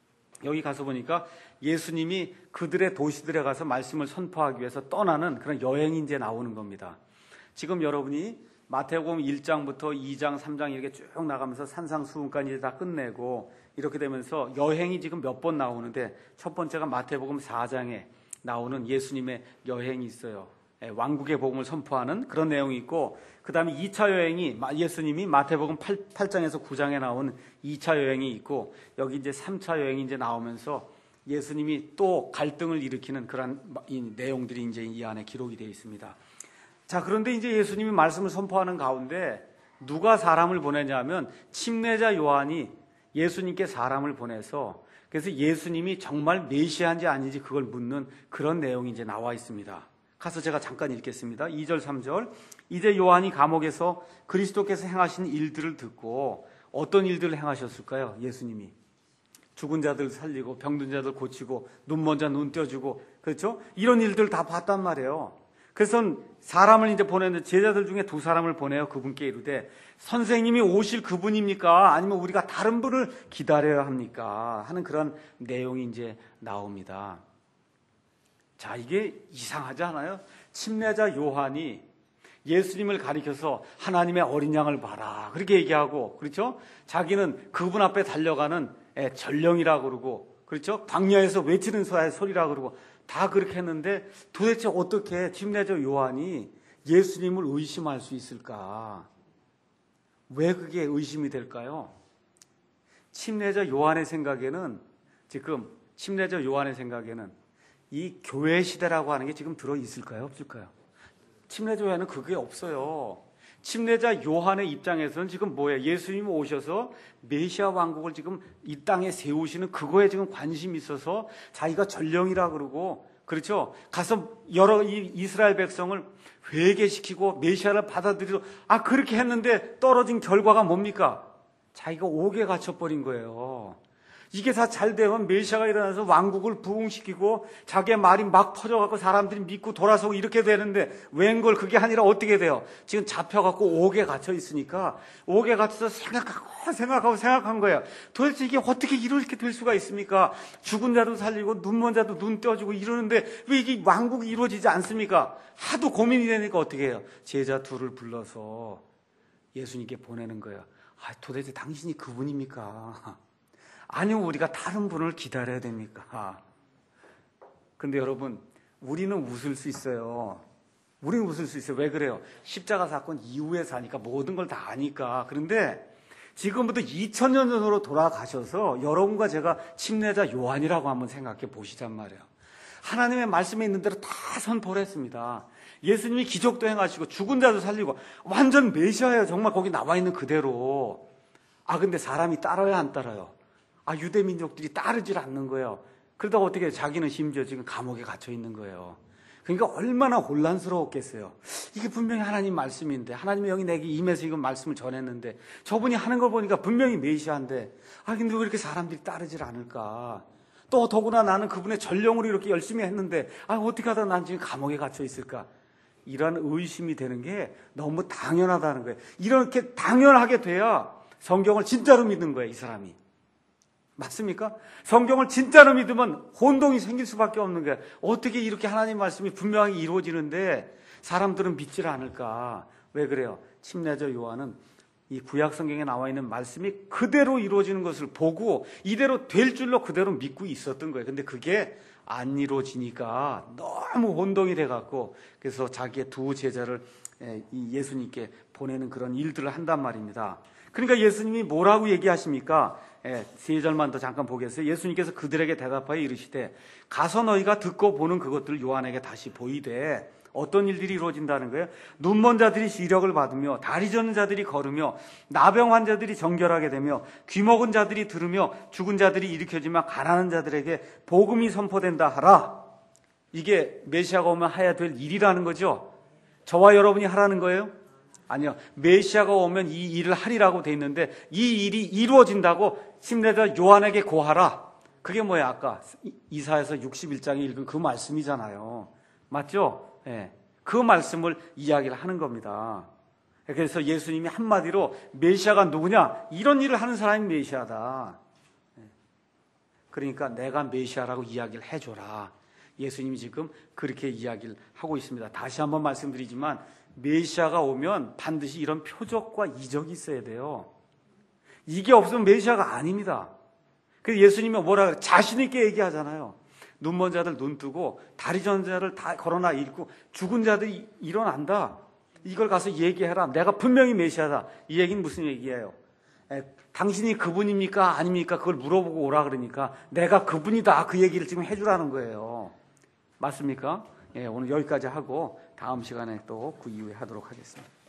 [SPEAKER 1] 여기 가서 보니까 예수님이 그들의 도시들에 가서 말씀을 선포하기 위해서 떠나는 그런 여행이 이제 나오는 겁니다. 지금 여러분이 마태복음 일 장부터 이 장, 삼 장 이렇게 쭉 나가면서 산상수훈까지 이제 다 끝내고 이렇게 되면서 여행이 지금 몇 번 나오는데 첫 번째가 마태복음 사 장에 나오는 예수님의 여행이 있어요. 왕국의 복음을 선포하는 그런 내용이 있고 그 다음에 이 차 여행이 예수님이 마태복음 팔 장에서 구 장에 나온 이 차 여행이 있고 여기 이제 삼 차 여행이 이제 나오면서 예수님이 또 갈등을 일으키는 그런 내용들이 이제 이 안에 기록이 되어 있습니다. 자, 그런데 이제 예수님이 말씀을 선포하는 가운데 누가 사람을 보내냐면 침례자 요한이 예수님께 사람을 보내서 그래서 예수님이 정말 메시아인지 아닌지 그걸 묻는 그런 내용이 이제 나와 있습니다. 가서 제가 잠깐 읽겠습니다. 이 절, 삼 절. 이제 요한이 감옥에서 그리스도께서 행하신 일들을 듣고 어떤 일들을 행하셨을까요? 예수님이 죽은 자들 살리고 병든 자들 고치고 눈 먼 자 눈 떼어주고 그렇죠? 이런 일들을 다 봤단 말이에요. 그래서 사람을 이제 보내는데 제자들 중에 두 사람을 보내요. 그분께 이르되 선생님이 오실 그분입니까? 아니면 우리가 다른 분을 기다려야 합니까? 하는 그런 내용이 이제 나옵니다. 자, 이게 이상하지 않아요? 침례자 요한이 예수님을 가리켜서 하나님의 어린 양을 봐라 그렇게 얘기하고 그렇죠? 자기는 그분 앞에 달려가는 전령이라고 그러고 그렇죠? 광야에서 외치는 소리라고 그러고 다 그렇게 했는데 도대체 어떻게 침례자 요한이 예수님을 의심할 수 있을까? 왜 그게 의심이 될까요? 침례자 요한의 생각에는 지금 침례자 요한의 생각에는 이 교회 시대라고 하는 게 지금 들어있을까요? 없을까요? 침례자 요한은 그게 없어요. 침례자 요한의 입장에서는 지금 뭐예요? 예수님이 오셔서 메시아 왕국을 지금 이 땅에 세우시는 그거에 지금 관심이 있어서 자기가 전령이라 그러고 그렇죠? 가서 여러 이 이스라엘 백성을 회개시키고 메시아를 받아들이고, 아, 그렇게 했는데 떨어진 결과가 뭡니까? 자기가 옥에 갇혀버린 거예요. 이게 다 잘 되면 메시아가 일어나서 왕국을 부흥시키고 자기의 말이 막 퍼져갖고 사람들이 믿고 돌아서고 이렇게 되는데, 웬걸 그게 아니라 어떻게 돼요? 지금 잡혀갖고 옥에 갇혀 있으니까 옥에 갇혀서 생각하고 생각하고 생각한 거예요. 도대체 이게 어떻게 이렇게 될 수가 있습니까? 죽은 자도 살리고 눈먼 자도 눈 떼어주고 이러는데 왜 이게 왕국이 이루어지지 않습니까? 하도 고민이 되니까 어떻게 해요? 제자 둘을 불러서 예수님께 보내는 거예요. 아, 도대체 당신이 그분입니까? 아니면 우리가 다른 분을 기다려야 됩니까? 근데 여러분, 우리는 웃을 수 있어요. 우리는 웃을 수 있어요. 왜 그래요? 십자가 사건 이후에 사니까 모든 걸 다 아니까. 그런데 지금부터 이천 년 전으로 돌아가셔서 여러분과 제가 침례자 요한이라고 한번 생각해 보시잔 말이에요. 하나님의 말씀에 있는 대로 다 선포를 했습니다. 예수님이 기적도 행하시고 죽은 자도 살리고 완전 메시아예요. 정말 거기 나와 있는 그대로. 아, 근데 사람이 따라야 안 따라요? 아, 유대 민족들이 따르질 않는 거예요. 그러다가 어떻게 해요? 자기는 심지어 지금 감옥에 갇혀 있는 거예요. 그러니까 얼마나 혼란스러웠겠어요. 이게 분명히 하나님 말씀인데, 하나님이 여기 내게 임해서 이건 말씀을 전했는데, 저분이 하는 걸 보니까 분명히 메시아인데, 아, 근데 왜 이렇게 사람들이 따르질 않을까? 또 더구나 나는 그분의 전령으로 이렇게 열심히 했는데, 아, 어떻게 하다 난 지금 감옥에 갇혀 있을까? 이런 의심이 되는 게 너무 당연하다는 거예요. 이렇게 당연하게 돼야 성경을 진짜로 믿는 거예요, 이 사람이. 맞습니까? 성경을 진짜로 믿으면 혼동이 생길 수밖에 없는 거예요. 어떻게 이렇게 하나님 말씀이 분명하게 이루어지는데 사람들은 믿질 않을까? 왜 그래요? 침례자 요한은 이 구약 성경에 나와 있는 말씀이 그대로 이루어지는 것을 보고 이대로 될 줄로 그대로 믿고 있었던 거예요. 근데 그게 안 이루어지니까 너무 혼동이 돼갖고, 그래서 자기의 두 제자를 예수님께 보내는 그런 일들을 한단 말입니다. 그러니까 예수님이 뭐라고 얘기하십니까? 예, 세 절만 더 잠깐 보겠어요. 예수님께서 그들에게 대답하여 이르시되, 가서 너희가 듣고 보는 그것들을 요한에게 다시 보이되, 어떤 일들이 이루어진다는 거예요? 눈먼 자들이 시력을 받으며, 다리 저는 자들이 걸으며, 나병 환자들이 정결하게 되며, 귀 먹은 자들이 들으며, 죽은 자들이 일으켜지며, 가난한 자들에게 복음이 선포된다 하라. 이게 메시아가 오면 해야 될 일이라는 거죠. 저와 여러분이 하라는 거예요? 아니요. 메시아가 오면 이 일을 하리라고 돼 있는데, 이 일이 이루어진다고 침례자 요한에게 고하라. 그게 뭐야? 아까 이사야서 육십일 장에 읽은 그 말씀이잖아요. 맞죠? 예. 그 말씀을 이야기를 하는 겁니다. 그래서 예수님이 한마디로 메시아가 누구냐? 이런 일을 하는 사람이 메시아다. 그러니까 내가 메시아라고 이야기를 해줘라. 예수님이 지금 그렇게 이야기를 하고 있습니다. 다시 한번 말씀드리지만, 메시아가 오면 반드시 이런 표적과 이적이 있어야 돼요. 이게 없으면 메시아가 아닙니다. 그래서 예수님이 뭐라 그래? 자신 있게 얘기하잖아요. 눈먼 자들 눈 뜨고, 다리 저는 자를 다 걸어나 읽고, 죽은 자들이 일어난다. 이걸 가서 얘기해라. 내가 분명히 메시아다. 이 얘기는 무슨 얘기예요? 에, 당신이 그분입니까? 아닙니까? 그걸 물어보고 오라 그러니까 내가 그분이다. 그 얘기를 지금 해주라는 거예요. 맞습니까? 예, 오늘 여기까지 하고 다음 시간에 또 그 이후에 하도록 하겠습니다.